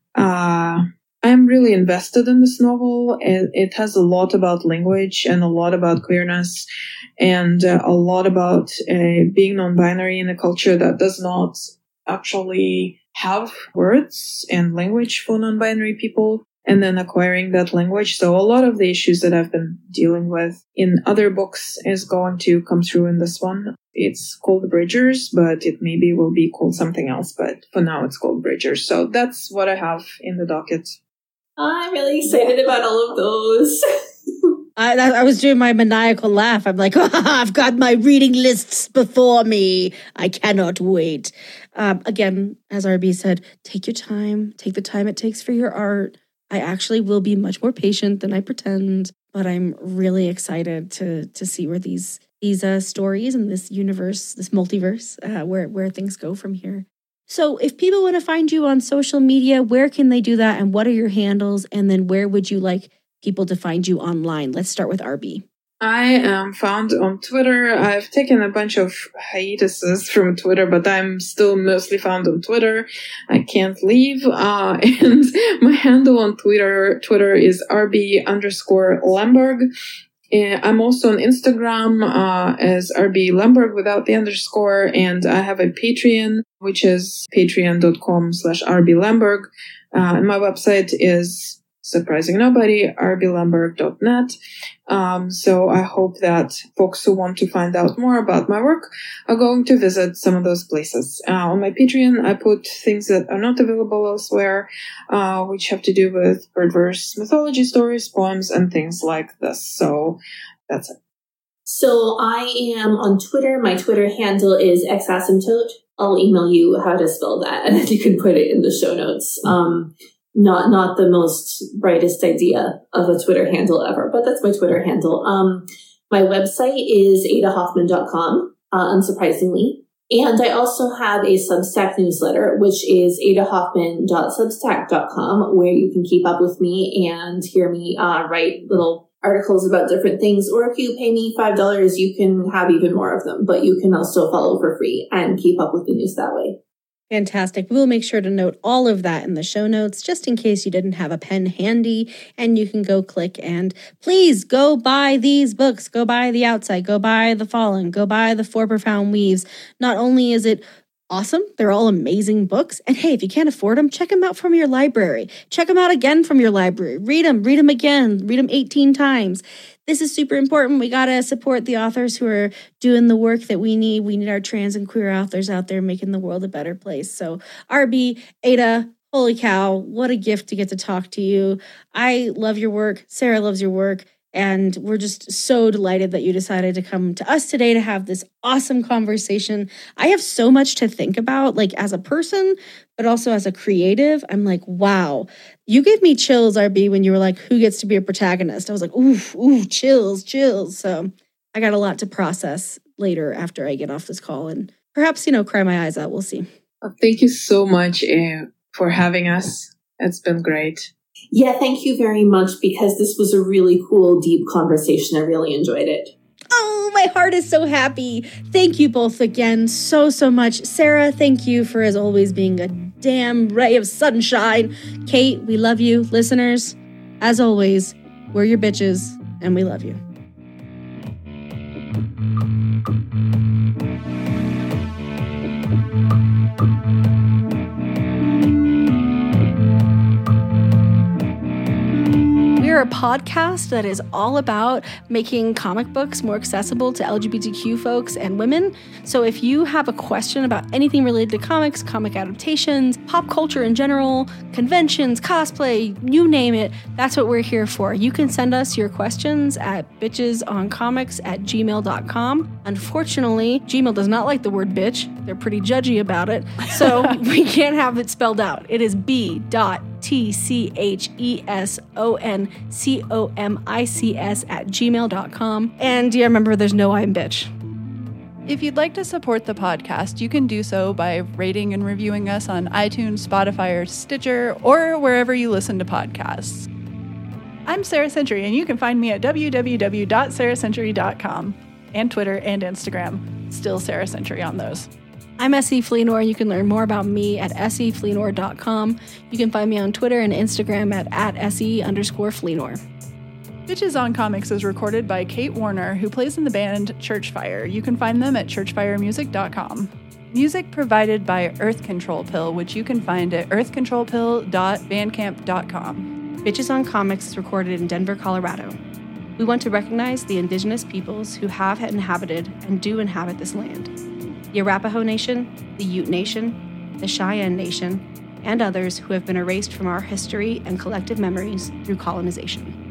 uh, I'm really invested in this novel. It, it has a lot about language and a lot about queerness and uh, a lot about uh, being non-binary in a culture that does not actually have words and language for non-binary people, and then acquiring that language. So a lot of the issues that I've been dealing with in other books is going to come through in this one. It's called Bridgers, but it maybe will be called something else. But for now, it's called Bridgers. So that's what I have in the docket. I'm really excited about all of those. I, I was doing my maniacal laugh. I'm like, oh, I've got my reading lists before me. I cannot wait. Um, again, as R B said, take your time. Take the time it takes for your art. I actually will be much more patient than I pretend, but I'm really excited to to see where these these uh, stories and this universe, this multiverse, uh, where where things go from here. So, if people want to find you on social media, where can they do that, and what are your handles? And then, where would you like people to find you online? Let's start with R B. I am found on Twitter. I've taken a bunch of hiatuses from Twitter, but I'm still mostly found on Twitter. I can't leave. Uh, and my handle on Twitter, Twitter is R B underscore Lemberg. I'm also on Instagram uh, as R B Lemberg without the underscore, and I have a Patreon, which is patreon.com slash R B Lemberg. Uh, and my website is, surprising nobody, r b lemberg dot net. Um, so I hope that folks who want to find out more about my work are going to visit some of those places. Uh, on my Patreon, I put things that are not available elsewhere, uh, which have to do with Birdverse mythology stories, poems, and things like this. So that's it. So I am on Twitter. My Twitter handle is xasymptote. I'll email you how to spell that, and you can put it in the show notes. Um, Not not the most brightest idea of a Twitter handle ever, but that's my Twitter handle. Um, my website is ada hoffman dot com, uh, unsurprisingly. And I also have a Substack newsletter, which is ada hoffman dot substack dot com, where you can keep up with me and hear me uh, write little articles about different things. Or if you pay me five dollars, you can have even more of them, but you can also follow for free and keep up with the news that way. Fantastic. We'll make sure to note all of that in the show notes, just in case you didn't have a pen handy, and you can go click and please go buy these books. Go buy The Outside. Go buy The Fallen. Go buy The Four Profound Weaves. Not only is it awesome, they're all amazing books. And hey, if you can't afford them, check them out from your library. Check them out again from your library. Read them. Read them again. Read them eighteen times. This is super important. We got to support the authors who are doing the work that we need. We need our trans and queer authors out there making the world a better place. So R B, Ada, holy cow, what a gift to get to talk to you. I love your work. Sarah loves your work. And we're just so delighted that you decided to come to us today to have this awesome conversation. I have so much to think about, like as a person, but also as a creative. I'm like, wow, you gave me chills, R B, when you were like, who gets to be a protagonist? I was like, ooh, ooh, chills, chills. So I got a lot to process later after I get off this call and perhaps, you know, cry my eyes out. We'll see. Thank you so much uh, for having us. It's been great. Yeah, thank you very much, because this was a really cool, deep conversation. I really enjoyed it. Oh, my heart is so happy. Thank you both again so, so much. Sarah, thank you for, as always, being a damn ray of sunshine. Kate, we love you. Listeners, as always, we're your bitches, and we love you. We're a podcast that is all about making comic books more accessible to L G B T Q folks and women. So if you have a question about anything related to comics, comic adaptations, pop culture in general, conventions, cosplay, you name it, that's what we're here for. You can send us your questions at bitchesoncomics at gmail dot com. Unfortunately, Gmail does not like the word bitch. They're pretty judgy about it. So we can't have it spelled out. It is B dot T C H E S O N C O M I C S at gmail dot com. And yeah, remember, there's no I'm bitch. If you'd like to support the podcast, you can do so by rating and reviewing us on iTunes, Spotify, or Stitcher, or wherever you listen to podcasts. I'm Sarah Century, and you can find me at w w w dot sarah century dot com and Twitter and Instagram. Still Sarah Century on those. I'm S E Fleenor, and you can learn more about me at s e fleenor dot com. You can find me on Twitter and Instagram at, at se underscore Fleenor. Bitches on Comics is recorded by Kate Warner, who plays in the band Churchfire. You can find them at church fire music dot com. Music provided by Earth Control Pill, which you can find at earth control pill dot bandcamp dot com. Bitches on Comics is recorded in Denver, Colorado. We want to recognize the indigenous peoples who have inhabited and do inhabit this land. The Arapaho Nation, the Ute Nation, the Cheyenne Nation, and others who have been erased from our history and collective memories through colonization.